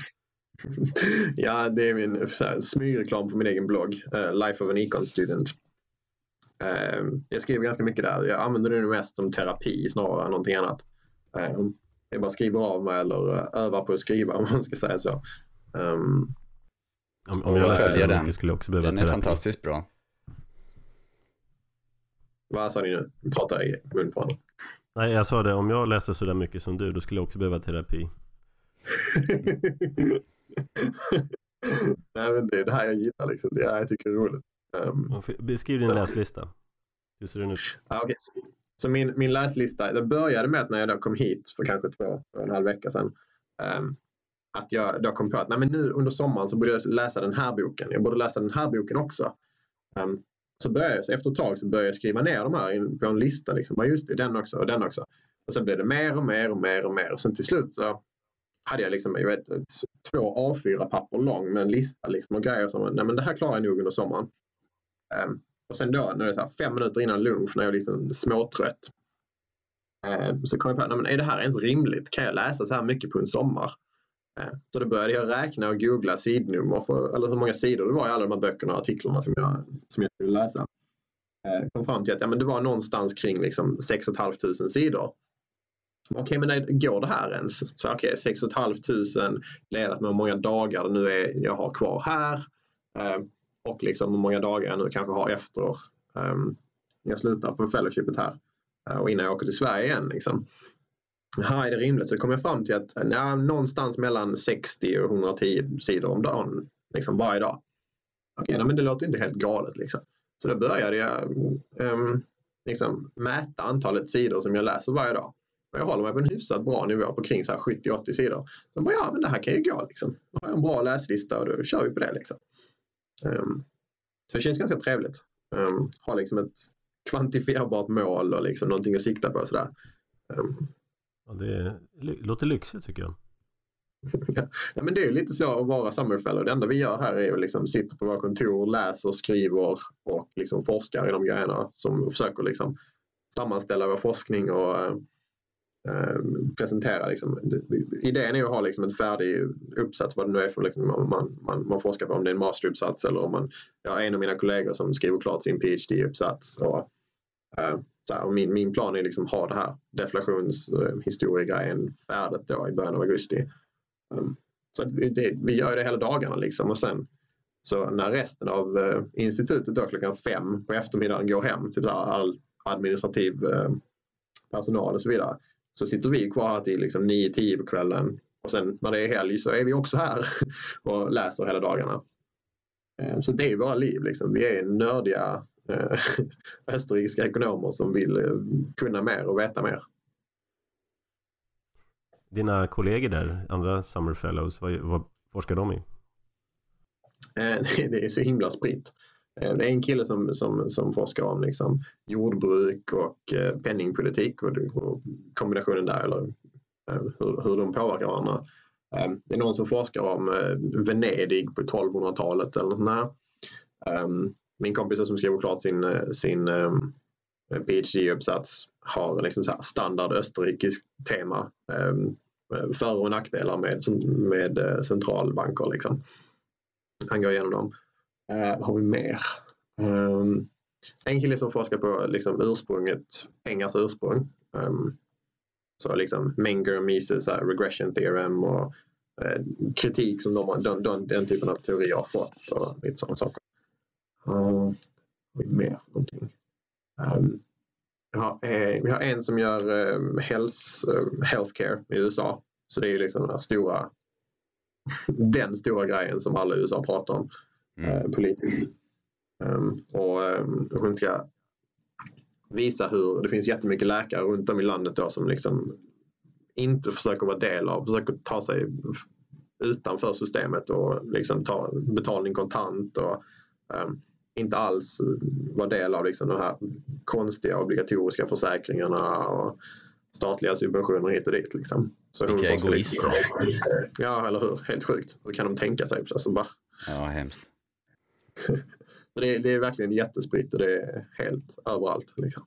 Ja, det är min smygreklam på min egen blogg. Uh, Life of an Econ Student. Uh, jag skriver ganska mycket där. Jag använder det nu mest som terapi snarare än någonting annat. Uh, jag bara skriver av mig eller uh, övar på att skriva, om man ska säga så. Um, om, om jag läser den, den skulle jag också behöva den är terapi. Fantastiskt bra. Vad sa ni nu? Vi pratar i mun på honom. Nej, jag sa det. Om jag läser så där mycket som du, då skulle jag också behöva terapi. Nej, men det är det här jag gillar liksom. Det är det här jag tycker är roligt. Um, Beskriv din så. läslista. Hur ser den ut? Ah, okay. Så min, min läslista, det började med att när jag då kom hit för kanske två, två och en halv vecka sedan. Um, att jag då kom på att nej, men nu under sommaren så borde jag läsa den här boken. Jag borde läsa den här boken också. Um, så började jag, så efter ett tag så började jag skriva ner de här på en lista. Liksom. Ja, just det, den också och den också. Och så blev det mer och mer och mer och mer. Och sen till slut så hade jag liksom, jag vet, ett, två A fyra papper lång med en lista liksom, och grejer som, nej men det här klarar jag nog under sommaren. Um, och sen då, när det är så här fem minuter innan lunch, när jag är liksom småtrött. Um, så kom jag på, nej men är det här ens rimligt? Kan jag läsa så här mycket på en sommar? Så då började jag räkna och googla sidnummer för, eller hur många sidor det var i alla de här böckerna och artiklarna som jag, som jag skulle läsa. Jag kom fram till att ja, men det var någonstans kring liksom sex och ett halvt tusen sidor. Okej, okay, men nej, går det här ens? Så okej, okay, sex och ett halvt tusen ledat med hur många dagar det nu är jag har kvar här. Och liksom hur många dagar jag nu kanske har efter jag slutar på fellowshipet här. Och innan jag åker till Sverige igen liksom. Här är det rimligt, så kom jag fram till att ja, någonstans mellan sextio och hundratio sidor om dagen, liksom varje dag. Okej, okay, men det låter inte helt galet liksom. Så då började jag um, liksom mäta antalet sidor som jag läser varje dag. Och jag håller mig på en hyfsat bra nivå på kring så här sjuttio till åttio sidor. Så bara, ja men det här kan ju gå liksom. Då har jag en bra läslista och då kör vi på det liksom. Um, så det känns ganska trevligt. Um, ha liksom ett kvantifierbart mål och liksom någonting att sikta på sådär. Um, Ja, det låter lyxigt tycker jag. Ja, men det är ju lite så att vara Summerfellow. Det enda vi gör här är att liksom sitta på våra kontor, läser, skriver och liksom forskar i de grejerna som försöker liksom sammanställa vår forskning och äh, presentera. Liksom. Idén är att ha liksom en färdig uppsats, vad det nu är för liksom, man, man, man forskar på, om det är en masteruppsats eller om man, jag har en av mina kollegor som skriver klart sin PhD-uppsats och äh, så här, och min, min plan är liksom ha det här deflationshistoriegrejen färdigt då i början av augusti. Um, så att vi, det, vi gör det hela dagarna liksom, och sen så när resten av uh, institutet då klockan fem på eftermiddagen går hem till all administrativ uh, personal och så vidare, så sitter vi kvar här till liksom nio tio på kvällen, och sen när det är helg så är vi också här och läser hela dagarna. Um, så det är ju våra liv liksom. Vi är nördiga österrikiska ekonomer som vill kunna mer och veta mer. Dina kollegor där, andra Summer Fellows, vad, vad forskar de i? Det är så himla spritt. Det är en kille som, som, som forskar om liksom jordbruk och penningpolitik och, och kombinationen där, eller hur, hur de påverkar varandra. Det är någon som forskar om Venedig på tolvhundratalet eller sånt där. Min kompis som skriver klart sin, sin um, PhD-uppsats har liksom så här standard österrikisk tema, um, för- och nackdelar med, med centralbanker. Liksom. Han går igenom dem. Uh, har vi mer? Um, en kille som forskar på liksom, ursprunget, pengars ursprung. Um, så liksom Menger, Mises, uh, regression theorem och uh, kritik som de har, den, den, den typen av teorier har fått och lite sådana saker. Uh, mer någonting. Um, ja, eh, vi har en som gör um, health, uh, healthcare i U S A. Så det är liksom den stora den stora grejen som alla i U S A pratar om mm. uh, politiskt. Um, och um, hon ska visa hur det finns jättemycket läkare runt om i landet då, som liksom inte försöker vara del av, försöker ta sig utanför systemet och liksom ta betalning kontant och um, inte alls vara del av liksom de här konstiga obligatoriska försäkringarna och statliga subventioner hit och dit. Liksom. Så vilka egoister. Liksom, ja, eller hur? Helt sjukt. Hur kan de tänka sig? Alltså, va? Ja, hemskt. det, är, det är verkligen jättespritt och det är helt överallt. Liksom.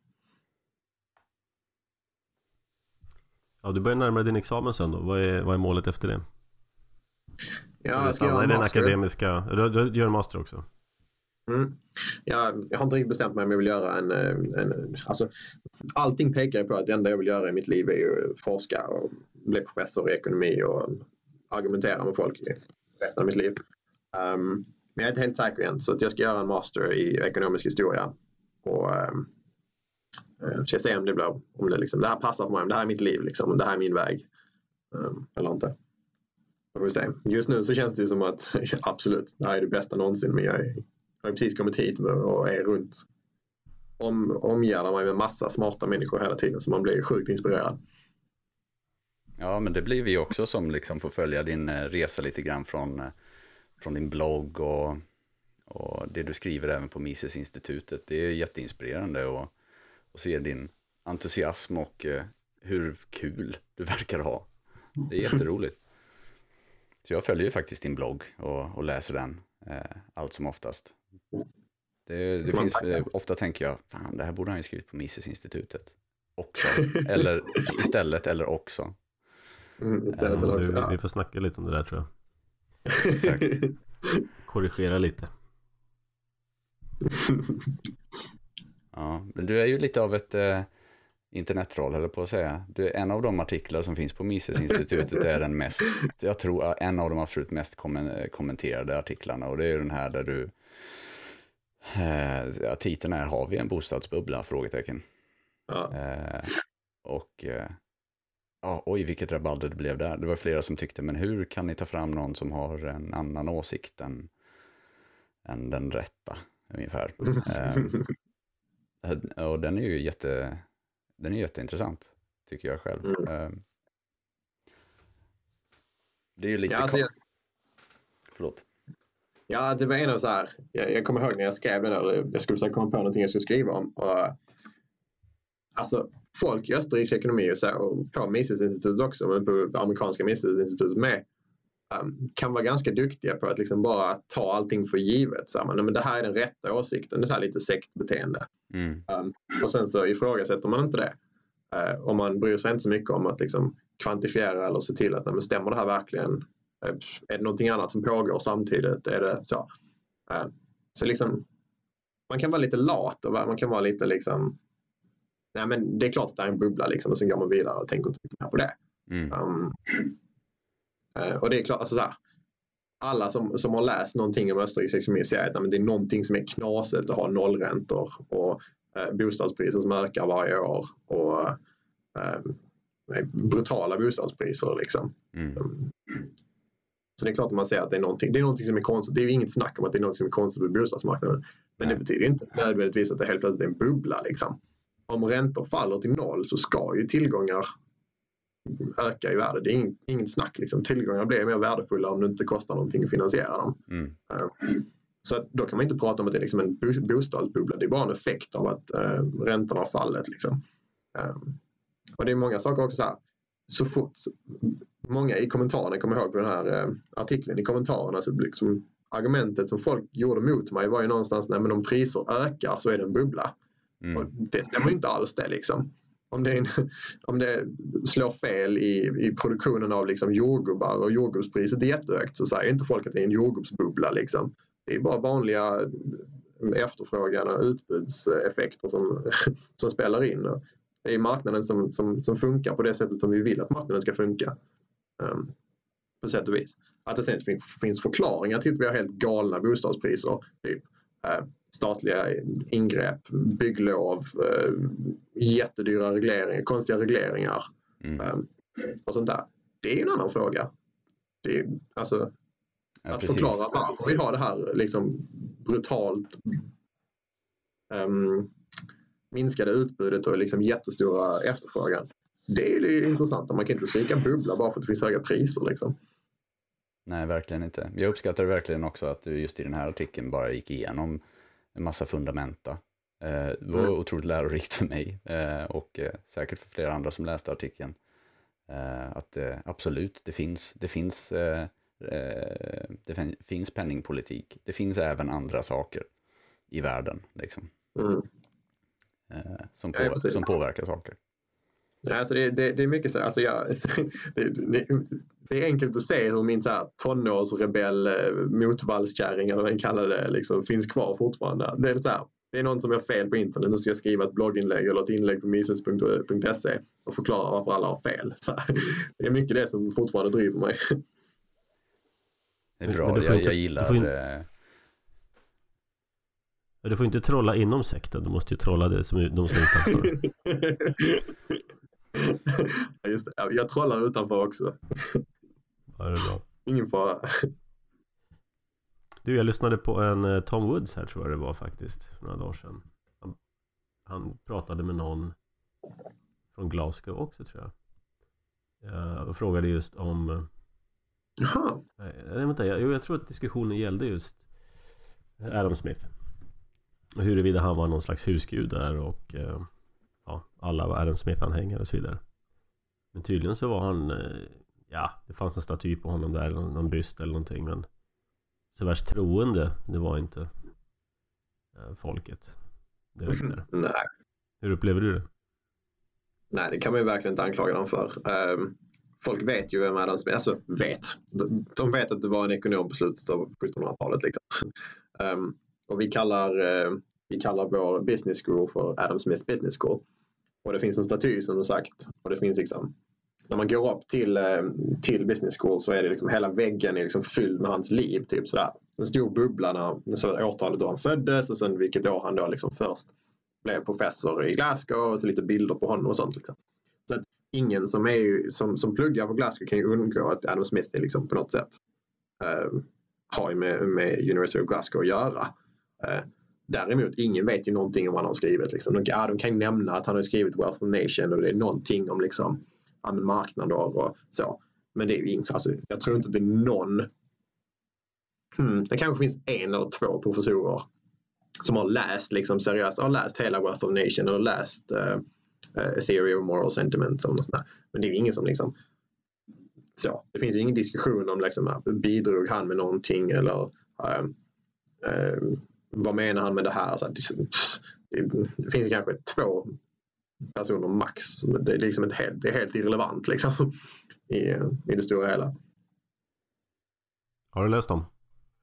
Ja, du börjar närma dig din examen sen då. Vad är, vad är målet efter det? Ja, jag ska göra en den master. Akademiska, du, du gör en master också? Mm. Ja, jag har inte riktigt bestämt mig om jag vill göra en, en alltså, allting pekar på att det enda jag vill göra i mitt liv är ju forska och bli professor i ekonomi och argumentera med folk i resten av mitt liv. Um, men jag är inte helt säker än, så att jag ska göra en master i ekonomisk historia och um, ska se om det blir, om det liksom, det här passar för mig, om det här är mitt liv liksom, det här är min väg um, eller inte. Jag får se. Just nu så känns det som att absolut, det här är det bästa någonsin, men jag är Jag har precis kommit hit och är runt om, omgärdar mig med massa smarta människor hela tiden, så man blir sjukt inspirerad. Ja, men det blir vi också som liksom får följa din resa lite grann från, från din blogg och, och det du skriver även på Mises-institutet. Det är jätteinspirerande och, och se din entusiasm och uh, hur kul du verkar ha. Det är jätteroligt. Så jag följer ju faktiskt din blogg och, och läser den uh, allt som oftast. Det, det finns, uh, ofta tänker jag, fan, det här borde han ju skrivit på Mises-institutet också. Eller istället eller också. Mm, istället ja, eller också. Vi, Ja. vi får snacka lite om det där, tror jag. Exakt. Korrigera lite. Ja, men du är ju lite av ett eh, internettroll, eller på att säga. Du är en av de artiklar som finns på Mises-institutet är den mest, jag tror en av de absolut mest kommen, kommenterade artiklarna, och det är den här där du eh, ja, titeln är "Har vi en bostadsbubbla?" frågetecken. Ja. Eh, och eh, ja, oj, vilket rabalder det blev där. Det var flera som tyckte, men hur kan ni ta fram någon som har en annan åsikt än, än den rätta, ungefär. Eh, och den är ju jätte, den är jätteintressant, tycker jag själv. Mm. Eh, det är ju lite... Ja, alltså jag... Förlåt. Ja, det var en av så här, jag, jag kommer ihåg när jag skrev den där, jag skulle försöka komma på någonting jag skulle skriva om. Och, alltså, folk i Österrikes ekonomi och, så här, och på Mises-institutet också, men på amerikanska Mises-institutet med, um, kan vara ganska duktiga på att liksom bara ta allting för givet. Så här, men, men det här är den rätta åsikten, det är så här lite sektbeteende. Mm. Um, och sen så ifrågasätter man inte det. Uh, och man bryr sig inte så mycket om att liksom kvantifiera eller se till att, nej, men stämmer det här verkligen? Är det någonting annat som pågår samtidigt? Är det så? Uh, så liksom, man kan vara lite lat och man kan vara lite liksom, nej, men det är klart att det är en bubbla liksom, och sen går man vidare och tänker inte mycket på det. Mm. Um, uh, och det är klart, alltså så här, alla som, som har läst någonting om Österrikes ekonomi säger att nej, men det är någonting som är knasigt att ha nollräntor och uh, bostadspriser som ökar varje år och uh, brutala bostadspriser liksom. Mm. Um, så det är klart att man säger att det är någonting, det är någonting som är konstigt. Det är ju inget snack om att det är något som är konstigt på bostadsmarknaden. Men Nej. det betyder inte nödvändigtvis att det helt plötsligt är en bubbla liksom. Om räntor faller till noll så ska ju tillgångar öka i värde. Det är inget, inget snack liksom. Tillgångar blir mer värdefulla om det inte kostar någonting att finansiera dem. Mm. Så att då kan man inte prata om att det är liksom en bostadsbubbla. Det är bara en effekt av att uh, räntorna har fallit liksom. Um, och det är många saker också så här. Så fort många i kommentarerna, kommer ihåg på den här uh, artikeln i kommentarerna, så liksom argumentet som folk gjorde mot mig var ju någonstans, nej, men om priser ökar så är det en bubbla. Mm. Och det stämmer inte alls det liksom. Om det, är en, om det slår fel i, i produktionen av liksom jordgubbar och jordgubbspriset är jättehögt, så säger inte folk att det är en jordgubbsbubbla liksom. Det är bara vanliga efterfrågan och utbudseffekter som, som spelar in. Och det är marknaden som, som, som funkar på det sättet som vi vill att marknaden ska funka. Um, på sätt och vis. Att det sen finns förklaringar till att vi har helt galna bostadspriser. Typ uh, statliga ingrepp, bygglov, uh, jättedyra regleringar, konstiga regleringar mm. um, och sånt där. Det är en annan fråga. Det är, alltså, ja, att precis. Förklara varför vi har det här liksom brutalt um, minskade utbudet och liksom jättestora efterfrågan. Det är det intressanta. Man kan inte skrika bubbla bara för att det finns höga priser liksom. Nej, verkligen inte. Jag uppskattar verkligen också att du just i den här artikeln bara gick igenom en massa fundamenta. Eh, det var mm. otroligt lärorikt för mig eh, och eh, säkert för flera andra som läste artikeln. Eh, att eh, absolut, det finns det finns eh, eh, det fin- finns penningpolitik. Det finns även andra saker i världen liksom. Mm. Eh, som, på, ja, som påverkar saker. Ja, alltså det, det, det är mycket så, alltså jag, det, det, det är enkelt att se hur min så här tonårsrebell motvallskärring eller vad den kallar det liksom, finns kvar fortfarande. Det är, så här, det är någon som har fel på internet. Nu ska jag skriva ett blogginlägg eller ett inlägg på mises punkt se och förklara varför alla har fel. Så här, det är mycket det som fortfarande driver mig. Det är bra, jag, inte, jag gillar du får, in, du får inte trolla inom sekten, du måste ju trolla det som de som är utanför. Ja, just det. Jag trollar utanför också. Ja, det är bra. Ingen fara. Du, jag lyssnade på en Tom Woods här, tror jag det var faktiskt, för några dagar sedan. Han han pratade med någon från Glasgow också, tror jag. Och frågade just om... Jaha. Nej, vänta, jag, jag tror att diskussionen gällde just Adam Smith. Och huruvida han var någon slags husgud där och ja, alla var Adam Smith-anhängare och så vidare. Men tydligen så var han... Ja, det fanns en staty på honom där, någon, någon byst eller någonting, men så värst troende, det var inte äh, folket direkt där. Nej. Hur upplever du det? Nej, det kan man ju verkligen inte anklaga dem för. Um, folk vet ju vem Adam Smith, alltså vet. De, de vet att det var en ekonom på slutet av sjuttonhundratalet liksom. Um, och vi kallar, uh, vi kallar vår business school för Adam Smith Business School. Och det finns en staty som du sagt, och det finns liksom, när man går upp till, till business school så är det liksom hela väggen är liksom fylld med hans liv, typ sådär. En stor bubbla när, så årtalet då han föddes och sen vilket år han då liksom först blev professor i Glasgow och så lite bilder på honom och sånt liksom. Så att ingen som, är, som, som pluggar på Glasgow kan ju undgå att Adam Smith är liksom på något sätt uh, har ju med, med University of Glasgow att göra. Uh, däremot, ingen vet ju någonting om vad han har skrivit liksom. De, ja, de kan ju nämna att han har skrivit Wealth of Nation och det är någonting om liksom marknader och så. Men det är ju inget, alltså, jag tror inte att det är någon hmm, det kanske finns en eller två professorer som har läst liksom seriöst, har läst hela Wealth of Nation eller läst uh, uh, Theory of Moral Sentiments och sånt. Men det är ju ingen som liksom så, det finns ju ingen diskussion om liksom, bidrog han med någonting eller uh, uh, vad menar han med det här? Så, det, det finns kanske två personer max. Det är liksom ett helt, det är helt irrelevant liksom, i, i det stora hela. Har du läst dem?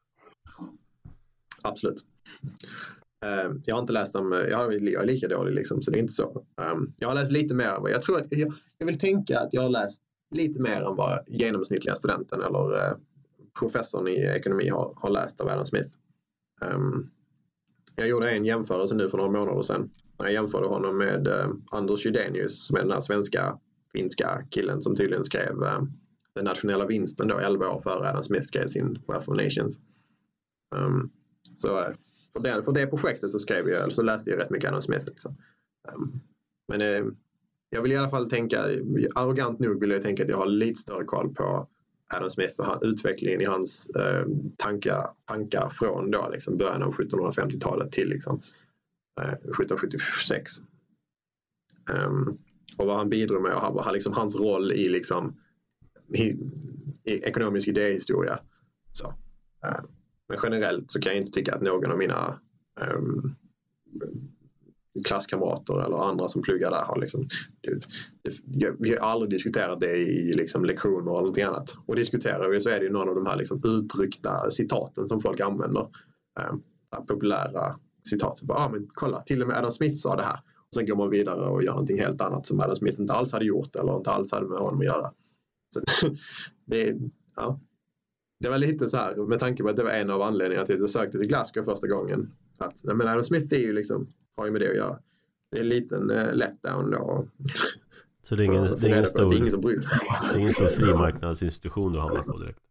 Absolut. Uh, jag har inte läst dem, jag, har, jag är lika dålig liksom, så det är inte så. Um, jag har läst lite mer, jag tror att jag, jag vill tänka att jag har läst lite mer än vad genomsnittliga studenten eller uh, professorn i ekonomi har, har läst av Adam Smith. Um, jag gjorde en jämförelse nu för några månader sedan. Jag jämförde honom med uh, Anders Judenius, som är den här svenska, finska killen som tydligen skrev uh, den nationella vinsten då elva år före Adam Smith skrev sin Wealth of Nations. Um, så för det, för det projektet så skrev jag, så läste jag rätt mycket Adam Smith. Liksom. Um, men uh, jag vill i alla fall tänka, arrogant nog vill jag tänka att jag har lite större koll på Adam Smith och utvecklingen i hans uh, tankar, tankar från då, liksom, början av sjuttonhundrafemtiotalet till liksom, uh, sjuttonhundrasjuttiosex. Um, och vad han bidrog med och vad liksom, hans roll i, liksom, i, i ekonomisk idéhistoria. Så, uh, men generellt så kan jag inte tycka att någon av mina um, klasskamrater eller andra som pluggar där har liksom, det, det, vi har aldrig diskuterat det i liksom, lektioner eller någonting annat. Och diskuterar vi så är det ju någon av de här liksom, uttryckta citaten som folk använder. Um, populära citat. Ja, ah, men kolla, till och med Adam Smith sa det här. Och sen går man vidare och gör någonting helt annat som Adam Smith inte alls hade gjort eller inte alls hade med honom att göra. Så det, ja. Det var lite så här, med tanke på att det var en av anledningarna till att jag sökte till Glasgow första gången. Att, men Adam Smith är ju liksom, har ju med det att göra. Det är en liten uh, letdown då. Så det är ingen, för, det är ingen, stor, det är ingen som bryr sig. Det är ingen stor frimarknadsinstitution du hamnar på direkt.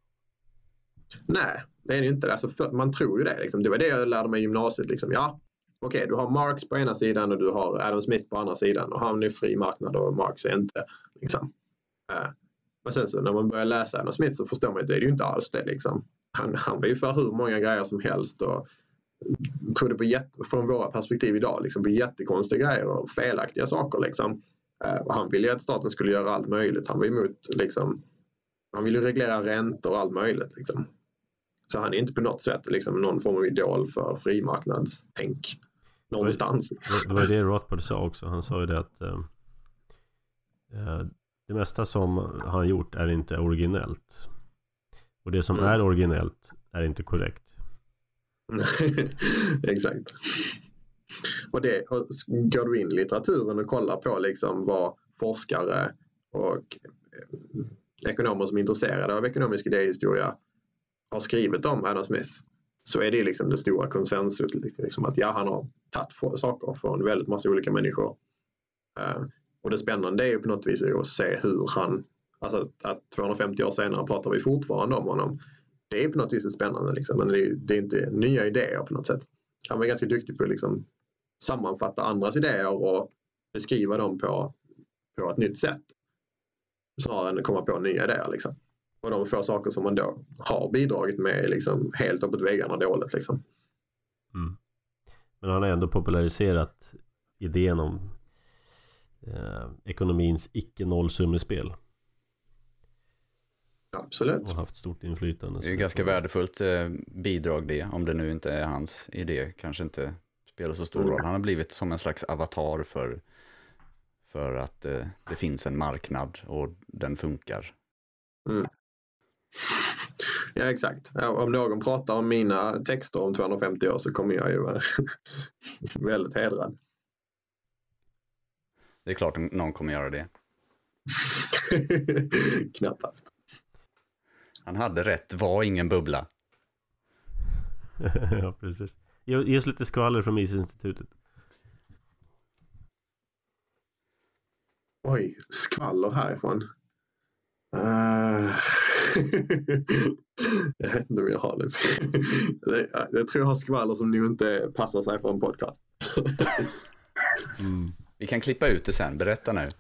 Nej, det är det inte. Alltså, för, man tror ju det. Liksom. Det var det jag lärde mig i gymnasiet. Liksom. Ja, okej, okay, du har Marx på ena sidan och du har Adam Smith på andra sidan. Och han är fri marknad och Marx är inte. Liksom. Uh, men sen så när man börjar läsa Adam Smith så förstår man att det är ju inte alls det. Liksom. Han, han var ju för hur många grejer som helst och trodde på jätte, från våra perspektiv idag liksom, på jättekonstiga grejer och felaktiga saker. Liksom. Uh, och han ville ju att staten skulle göra allt möjligt. Han var emot, liksom, han ville reglera räntor och allt möjligt. Liksom. Så han är inte på något sätt liksom, någon form av idol för frimarknadstänk någonstans. Det var det Rothbard sa också. Han sa ju det att uh, det mesta som han gjort är inte originellt. Och det som mm. är originellt är inte korrekt. Exakt. Och det och går du in i litteraturen och kollar på liksom vad forskare och ekonomer som är intresserade av ekonomisk idéhistoria har skrivit om Adam Smith, så är det liksom det stora konsensus liksom att ja, han har tagit saker från väldigt massa olika människor. Uh, och det spännande är ju på något vis att se hur han, alltså att tvåhundrafemtio år senare pratar vi fortfarande om honom. Det är på något vis spännande liksom, men det är, det är inte nya idéer på något sätt. Han var ganska duktig på att liksom sammanfatta andras idéer och beskriva dem på, på ett nytt sätt. Snarare än att komma på nya idéer liksom. Och de få saker som man då har bidragit med är liksom helt uppåt väggarna dåligt liksom. Mm. Men han har ändå populariserat idén om eh, ekonomins icke-nollsummespel. Absolut. Och haft stort inflytande. Det är ju ganska värdefullt eh, bidrag det, om det nu inte är hans idé. Kanske inte spelar så stor roll. Han har blivit som en slags avatar för, för att eh, det finns en marknad och den funkar. Mm. Ja, exakt. Om någon pratar om mina texter om tvåhundrafemtio år så kommer jag ju vara väldigt hedrad. Det är klart att någon kommer göra det. Knappast. Han hade rätt, var ingen bubbla. Ja, precis. Ge, ge oss lite skvaller från Mises-institutet. Oj, skvaller härifrån. Uh... jag vet inte om jag har det. Jag tror jag har skvaller som nu inte passar sig för en podcast. mm. Vi kan klippa ut det sen, berätta nu.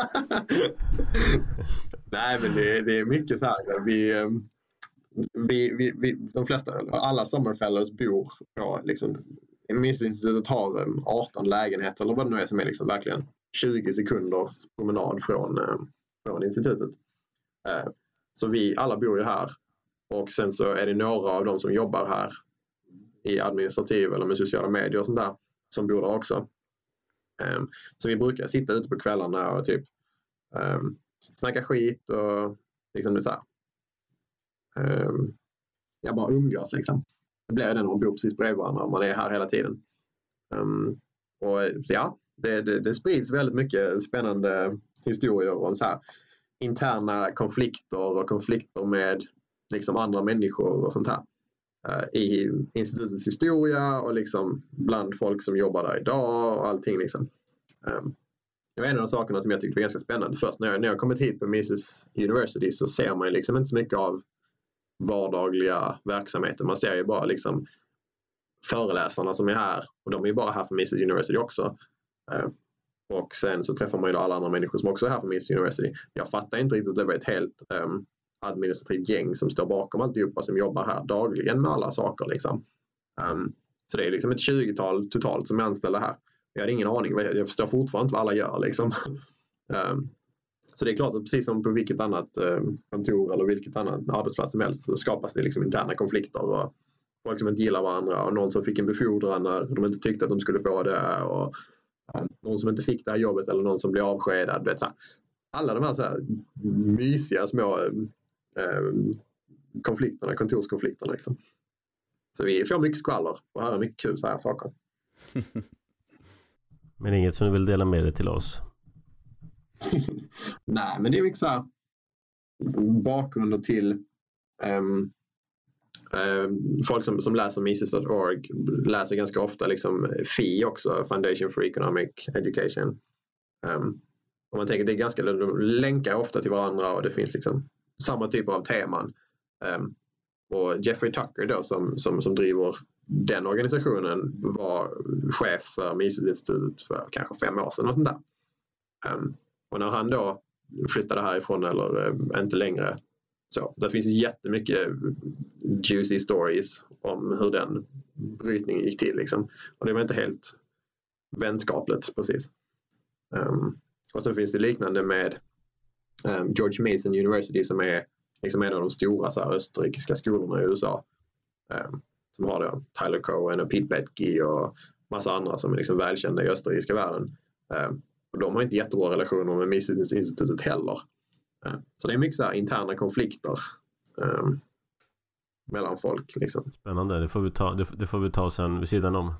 Nej, men det, det är mycket så här. Vi, vi, vi, vi, de flesta, alla Sommerfellows bor på liksom, Mises-institutet har arton lägenheter eller vad det nu är som är liksom verkligen tjugo sekunder promenad från, från institutet. Så vi alla bor ju här och sen så är det några av dem som jobbar här i administrativ eller med sociala medier och sånt där som bor där också. Så vi brukar sitta ute på kvällarna och typ um, snacka skit och liksom det så här. Um, jag bara umgås liksom. Det blir det när man bor precis bredvid varandra och man är här hela tiden. Um, och så ja, det, det, det sprids väldigt mycket spännande historier om så här interna konflikter och konflikter med liksom andra människor och sånt här. Uh, i institutets historia och liksom bland folk som jobbar där idag och allting liksom. Um, det var en av de sakerna som jag tyckte var ganska spännande. Först när jag, när jag kommit hit på Mises University så ser man liksom inte så mycket av vardagliga verksamheter. Man ser ju bara liksom föreläsarna som är här och de är ju bara här för Mises University också. Uh, och sen så träffar man ju alla andra människor som också är här för Mises University. Jag fattar inte riktigt att det var ett helt um, administrativt gäng som står bakom alltihopa som jobbar här dagligen med alla saker liksom. Um, så det är liksom ett tjugotal totalt som är anställda här. Jag har ingen aning, jag förstår fortfarande inte vad alla gör liksom. um, så det är klart att precis som på vilket annat um, kontor eller vilket annat arbetsplats som helst så skapas det liksom interna konflikter och folk som inte gillar varandra och någon som fick en befordran när de inte tyckte att de skulle få det och um, någon som inte fick det här jobbet eller någon som blir avskedad. Vet, så här. Alla de här, så här mysiga små um, konflikterna, kontorskonflikterna liksom. Så vi får mycket skvaller och här är mycket kul så här saker. Men inget som du vill dela med dig till oss? Nej, men det är mycket så här bakgrunder till um, um, folk som, som läser Mises dot org läser ganska ofta liksom F I också, Foundation for Economic Education. Um, och man tänker att det är ganska, de länkar ofta till varandra och det finns liksom samma typer av teman. Um, och Jeffrey Tucker då som, som, som driver den organisationen var chef för Mises-institutet för kanske fem år sedan och sånt där. Um, och när han då flyttade härifrån eller uh, inte längre så, det finns jättemycket juicy stories om hur den brytningen gick till liksom. Och det var inte helt vänskapligt precis. Um, och så finns det liknande med um, George Mason University som är liksom en av de stora så här, österrikiska skolorna i U S A. Um, som har då Tyler Cowen och Pete Boettke och massa andra som är liksom välkända i österrikiska världen. Um, och de har inte jättebra relationer med Mises-institutet heller. Um, så det är mycket så här interna konflikter um, mellan folk. Liksom. Spännande, det får vi ta, det, det får vi ta sen vid sidan om.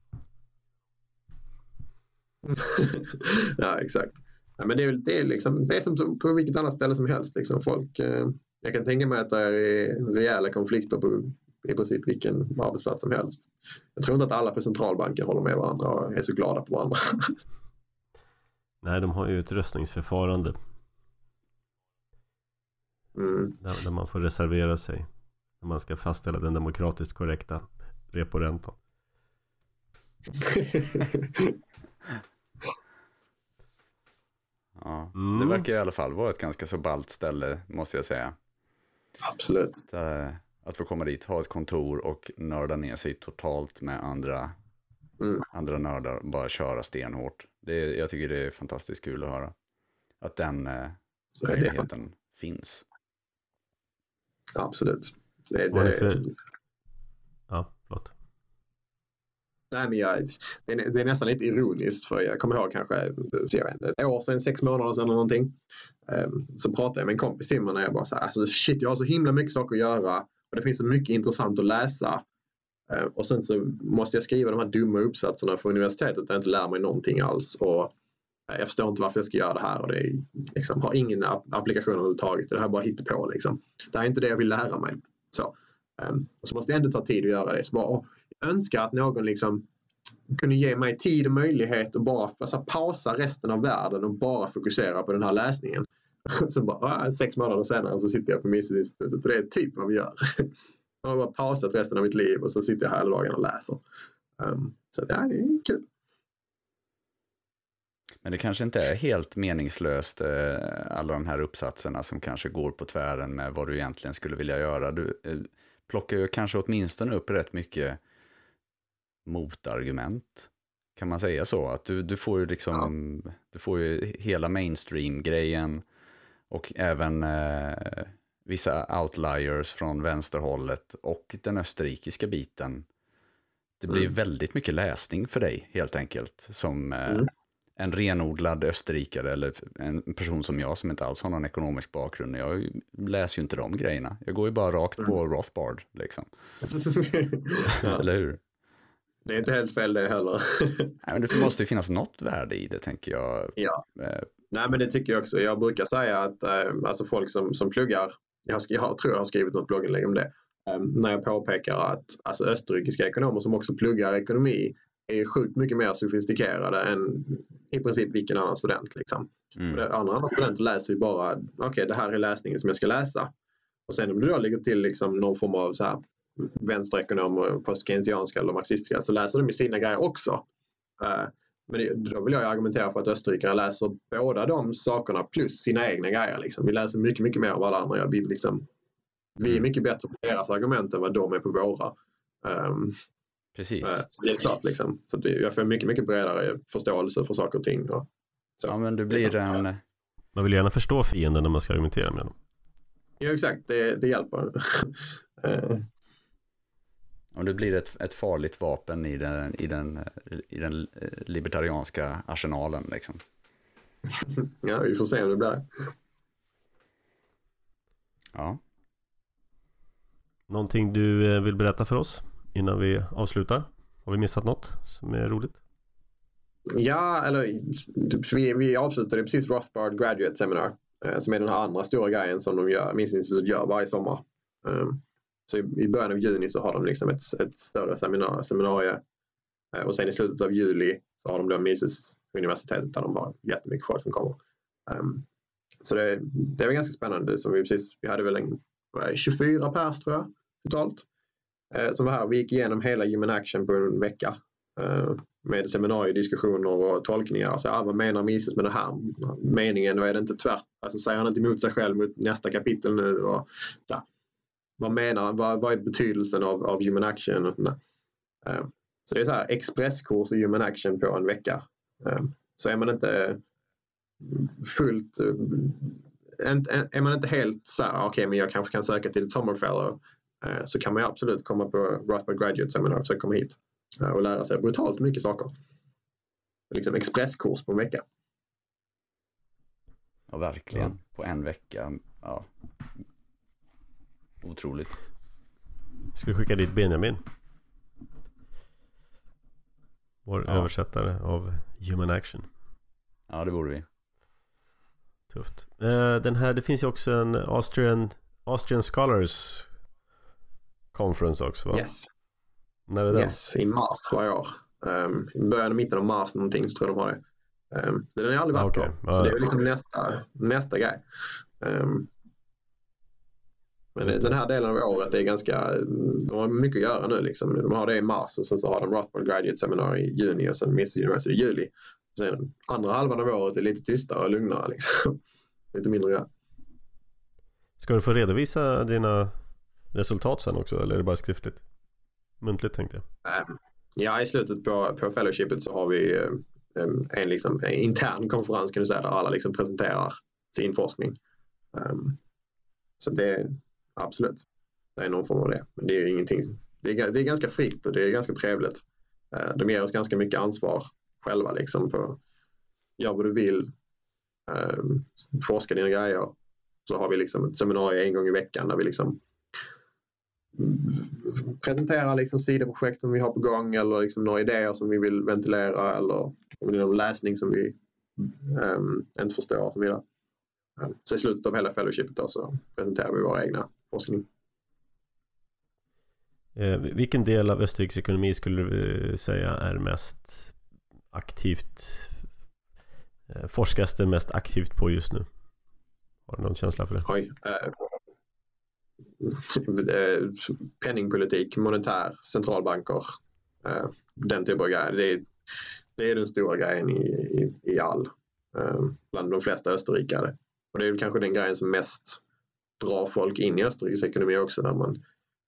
Ja, exakt. Ja, men det är, det är, liksom, det är som på vilket annat ställe som helst. Liksom. Folk, eh, jag kan tänka mig att det är rejäla konflikter på i princip vilken arbetsplats som helst. Jag tror inte att alla på centralbanken håller med varandra och är så glada på varandra. Nej, de har ju ett röstningsförfarande. Mm. Där, där man får reservera sig. När man ska fastställa den demokratiskt korrekta reporäntan. Ja, Mm. det verkar i alla fall vara ett ganska så ballt ställe, måste jag säga. Absolut. Att, att få komma dit, ha ett kontor och nörda ner sig totalt med andra, Mm. andra nördar och bara köra stenhårt. Det, jag tycker det är fantastiskt kul att höra. Att den eh, möjligheten finns. Absolut. Det, Vad är det det, för... Ja, förlåt. nej, men jag, det, är, det är nästan lite ironiskt, för jag kommer ihåg kanske jag vet, inte, ett år sedan, sex månader sedan eller någonting. Um, så pratade jag med en kompis till mig när jag bara så här, alltså shit, jag har så himla mycket saker att göra och det finns så mycket intressant att läsa. Uh, och sen så måste jag skriva de här dumma uppsatserna för universitetet där jag inte lär mig någonting alls. Och uh, jag förstår inte varför jag ska göra det här och det är, liksom, har ingen applikation överhuvudtaget. Det här bara hittar på liksom. Det här är inte det jag vill lära mig. Så, um, och så måste jag ändå ta tid att göra det. Så bara, jag önskar att någon liksom kunde ge mig tid och möjlighet att bara alltså, pausa resten av världen och bara fokusera på den här läsningen. Så bara, sex månader senare så sitter jag på Mises-institutet och det är typ vad vi gör. Jag har bara pausat resten av mitt liv och så sitter jag här hela dagen och läser. Um, så ja, det är kul. Men det kanske inte är helt meningslöst, eh, alla de här uppsatserna som kanske går på tvären med vad du egentligen skulle vilja göra. Du eh, plockar ju kanske åtminstone upp rätt mycket motargument. Kan man säga så? Att du, du får ju liksom, ja. Du får ju hela mainstream-grejen och även eh, vissa outliers från vänsterhållet och den österrikiska biten. Det blir mm. väldigt mycket läsning för dig helt enkelt som eh, mm. en renodlad österrikare eller en person som jag som inte alls har någon ekonomisk bakgrund. Jag läser ju inte de grejerna. Jag går ju bara rakt mm. på Rothbard liksom. Ja. Eller hur? Det är inte helt fel det heller. Nej, men det måste ju finnas något värde i det, tänker jag. Ja. Nej, men det tycker jag också. Jag brukar säga att äh, alltså folk som, som pluggar, jag, jag har, tror jag har skrivit något blogginlägg om det, äh, när jag påpekar att alltså, österrikiska ekonomer som också pluggar ekonomi är sjukt mycket mer sofistikerade än i princip vilken annan student. Liksom. Mm. Det, andra, andra studenter läser ju bara, okej, okay, det här är läsningen som jag ska läsa. Och sen om du då ligger till liksom, någon form av så här vänsterekonomer, post-keynesianska eller marxistiska, så läser de i sina grejer också. Uh, men det, då vill jag argumentera för att österrikare läser båda de sakerna plus sina egna grejer. Liksom. Vi läser mycket, mycket mer av alla andra. Vi, liksom, vi är mycket bättre på deras argument än vad de är på våra. Um, Precis. Uh, så det är klart liksom. Så det, jag får mycket, mycket bredare förståelse för saker och ting. Och, så. Ja, men du blir så, en... Man vill gärna förstå fienden när man ska argumentera med dem. Ja, exakt. Det, det hjälper. uh, Om det blir ett, ett farligt vapen i den, i den, i den libertarianska arsenalen liksom. Ja, vi får se om det blir. Ja. Någonting du vill berätta för oss innan vi avslutar? Har vi missat något som är roligt? Ja, eller vi, vi avslutade precis Rothbard Graduate Seminar, som är den här andra stora grejen som de gör, Mises-institutet gör varje sommar. Så i början av juni så har de liksom ett, ett större seminar, seminarium. Och sen i slutet av juli så har de då Mises-universitetet där de har jättemycket folk som kommer. Um, så det, det var ganska spännande. Som vi, precis, vi hade väl en tjugofyra pers tror jag totalt. Uh, som var här. Vi gick igenom hela Human Action på en vecka. Uh, med seminariediskussioner och tolkningar. Så, ah, vad menar Mises med det här? Meningen, vad är det inte tvärt? Alltså säger han inte emot sig själv mot nästa kapitel nu? Och, så, vad menar, vad, vad är betydelsen av, av Human Action? Och sånt där. Uh, så det är så här expresskurs i Human Action på en vecka. Uh, så är man inte fullt uh, är man inte helt så här, okej okay, men jag kanske kan söka till ett sommarfellow, uh, så kan man ju absolut komma på Rothbard Graduate Seminar och komma hit uh, och lära sig brutalt mycket saker. Liksom expresskurs på en vecka. Ja, verkligen. Ja. På en vecka. Ja. Otroligt. Ska vi skicka dit Benjamin? Vår ja. översättare av Human Action. Ja, det borde vi. Tufft. Uh, den här, det finns ju också en Austrian, Austrian Scholars Conference också, va? Yes. När är det? Yes, i mars varje år. Um, I början och mitten av mars någonting så tror jag de har det. Um, den har jag aldrig varit okay. på. Så uh, det är liksom nästa, nästa grej. Um, Men den här delen av året är ganska, de har mycket att göra nu liksom. De har det i mars och sen så har de Rothbard Graduate Seminar i juni och sen Miss University i juli. Sen andra halvan av året är lite tystare och lugnare liksom. Lite mindre gör. Ska du få redovisa dina resultat sen också, eller är det bara skriftligt? Muntligt tänkte jag. Ja, i slutet på, på fellowshipet så har vi en, en, liksom, en intern konferens kan du säga, där alla liksom presenterar sin forskning. Um, så det absolut, det är någon form av det. Men det är ingenting, det är, det är ganska fritt och det är ganska trevligt. Uh, de ger oss ganska mycket ansvar själva liksom på gör vad du vill, um, forska dina grejer. Så har vi liksom ett seminarium en gång i veckan där vi liksom presenterar liksom sidoprojekt som vi har på gång eller liksom några idéer som vi vill ventilera eller om det är någon läsning som vi um, inte förstår och så vidare. Um, så i slutet av hela fellowshipet då så presenterar vi våra egna forskning. Eh, vilken del av Österrikes ekonomi skulle du säga är mest aktivt eh, forskas det mest aktivt på just nu? Har du någon känsla för det? Oj, eh, penningpolitik, monetär, centralbanker, eh, den typen av grejer. Det är, det är den stora grejen i, i, i all, eh, bland de flesta österrikare. Och det är kanske den grejen som mest drar folk in i Österrikes ekonomi också. Där man,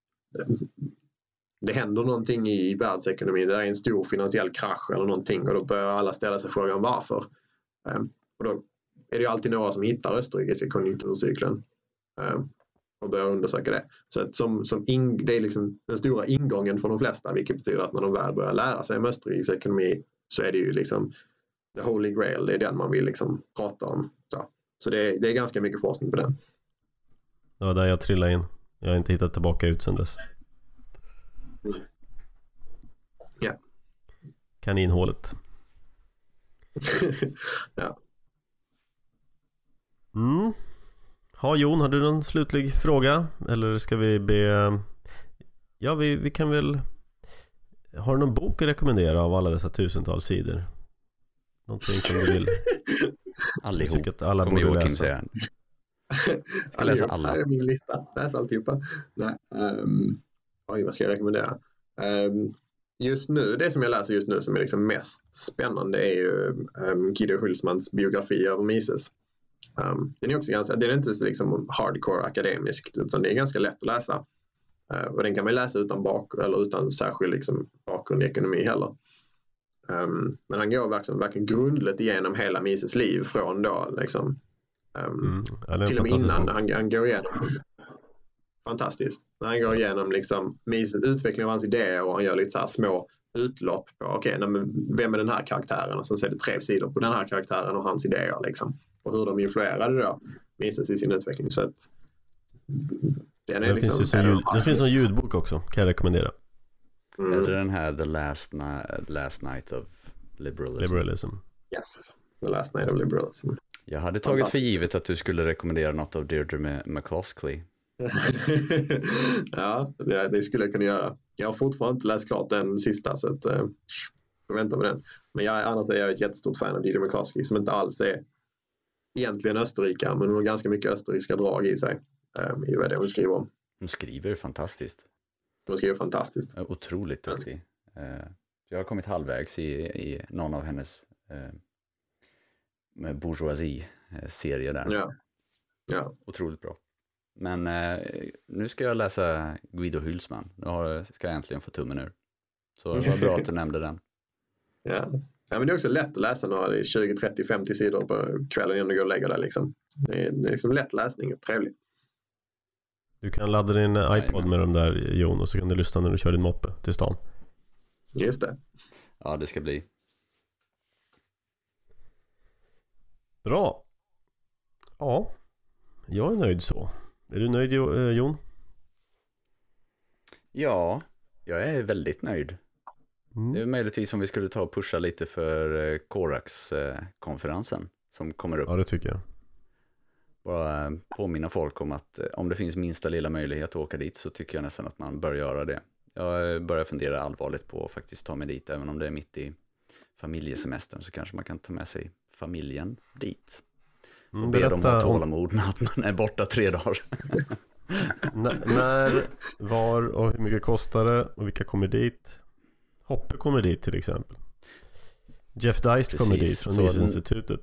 det händer någonting i världsekonomin, det är en stor finansiell krasch eller någonting och då börjar alla ställa sig frågan varför. Eh, och då är det ju alltid några som hittar österrikiska konjunkturcykeln. Eh, och börja undersöka det. Så att som, som in, det är liksom den stora ingången för de flesta, vilket betyder att när de väl börjar lära sig om Österrikes ekonomi så är det ju liksom the holy grail, det är den man vill liksom prata om. Så, så det, är, det är ganska mycket forskning på den. Det var där jag trillade in. Jag har inte hittat tillbaka ut sedan dess. Mm. Ja. Kaninhålet. Ja. Mm. Ja, Jon, har du någon slutlig fråga? Eller ska vi be... Ja, vi, vi kan väl... Har du någon bok att rekommendera av alla dessa tusentals sidor? Någonting som du vill... Allihop, att alla kommer borde Joakim läsa. säga. Jag ska läsa alla. Här är min lista. Läs alltihopa. Nej, um, oj, vad ska jag rekommendera? Um, just nu, det som jag läser just nu som är liksom mest spännande är ju um, Guido Hülsmans biografi över Mises. Um, den är också ganska, den är inte så liksom hardcore akademisk utan det är ganska lätt att läsa. Uh, och den kan man läsa utan, bak, eller utan särskild liksom, bakgrund i ekonomi heller. Um, men han går verkligen, verkligen grundligt igenom hela Mises liv från då liksom, um, Mm. Ja, till och med innan han, han går igenom. Fantastiskt. När han går igenom liksom, Mises utveckling av hans idéer och han gör lite så här små utlopp på okej, okay, vem är den här karaktären och så är det tre sidor på den här karaktären och hans idéer liksom. Och hur de influerade då Mises i sin utveckling. Så att den är Den, liksom, finns, ju ljud, den finns en ljudbok också, kan jag rekommendera. Mm. Är det den här The Last, Ni- Last Night of Liberalism? Liberalism. Yes, The Last Night of Liberalism. Jag hade tagit för givet att du skulle rekommendera något av Deirdre McCloskey. Ja, det, det skulle jag kunna göra. Jag har fortfarande inte läst klart den sista så att eh, jag väntar på den. Men jag, annars är jag ett jättestort fan av Deirdre McCloskey som inte alls är egentligen österrikare men hon har ganska mycket österrikiska drag i sig eh, i vad det hon skriver om. Hon skriver fantastiskt. Hon skriver fantastiskt. Otroligt duktig. Eh, jag har kommit halvvägs i, i någon av hennes eh, med bourgeoisie-serier där. Ja. Ja. Otroligt bra. Men eh, nu ska jag läsa Guido Hülsman. Nu har, ska jag äntligen få tummen ur. Så det var bra att du nämnde den. Ja. Ja, men det är också lätt att läsa några tjugo, trettio, femtio sidor på kvällen innan du går och lägger dig. Liksom. Det, är, det är liksom lätt läsning och trevligt. Du kan ladda din iPod med de där, Jon, och så kan du lyssna när du kör din moppe till stan. Just det. Ja, det ska bli. Bra. Ja, jag är nöjd så. Är du nöjd, Jon? Ja, jag är väldigt nöjd. Mm. Det är möjligtvis om vi skulle ta och pusha lite för Corax-konferensen som kommer upp. Ja, det tycker jag. Bara påminna folk om att om det finns minsta lilla möjlighet att åka dit så tycker jag nästan att man bör göra det. Jag börjar fundera allvarligt på att faktiskt ta mig dit, även om det är mitt i familjesemestern så kanske man kan ta med sig familjen dit. Och Mm, be dem ha om, tålamod med att man är borta tre dagar. N- när, var och hur mycket kostar det och vilka kommer dit? Hoppe kommer dit till exempel. Jeff Deist kommer dit från Mises-institutet.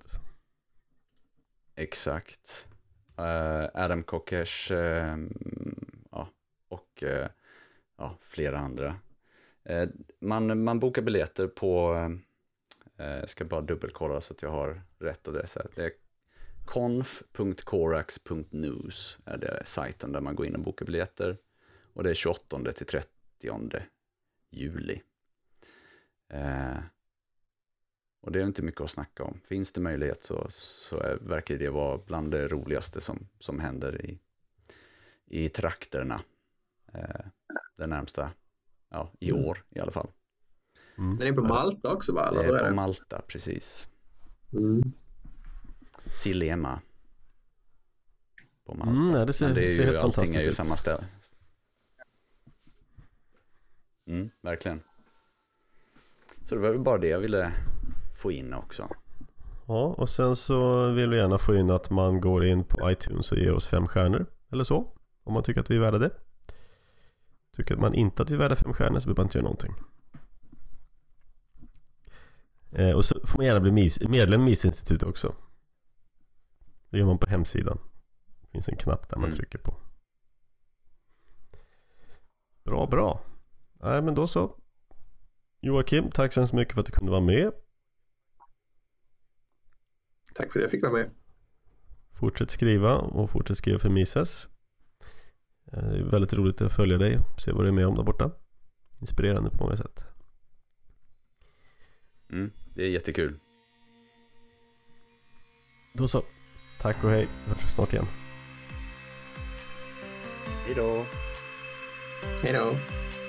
Exakt. Uh, Adam Kokesh uh, ja, och uh, ja, flera andra. Uh, man, man bokar biljetter på uh, jag ska bara dubbelkolla så att jag har rätt adress här. Det är konf punkt corax punkt news är det sajten där man går in och bokar biljetter. Och det är tjugoåttonde till trettionde juli. Uh, Och det är inte mycket att snacka om. Finns det möjlighet så, så är, verkar det vara bland det roligaste som, som händer i, i trakterna. Eh, det närmsta, ja, i år i alla fall. Mm. Den är på Malta också, va? Det är, är på det? Malta, precis. Mm. Silema. På Malta. Mm, nej, det ser, Men det är ser ju, helt allting fantastiskt är ju ut. samma ställe. Mm, verkligen. Så det var väl bara det jag ville få in också. Ja, och sen så vill vi gärna få in att man går in på iTunes och ger oss fem stjärnor eller så, om man tycker att vi är värda det. Tycker man inte att vi är värda fem stjärnor så behöver man inte göra någonting. Eh, och så får man gärna bli mis- medlem i Mises-institutet också. Det gör man på hemsidan. Det finns en knapp där man Mm. trycker på. Bra, bra. Nej, men då så. Joakim, tack så hemskt mycket för att du kunde vara med. Tack för att jag fick vara med. Fortsätt skriva och fortsätt skriva för Mises. Det är väldigt roligt att följa dig, se vad du är med om där borta. Inspirerande på många sätt. Mm, det är jättekul. Då så. Tack och hej. Vi hörs snart igen. Hej då. Hej då.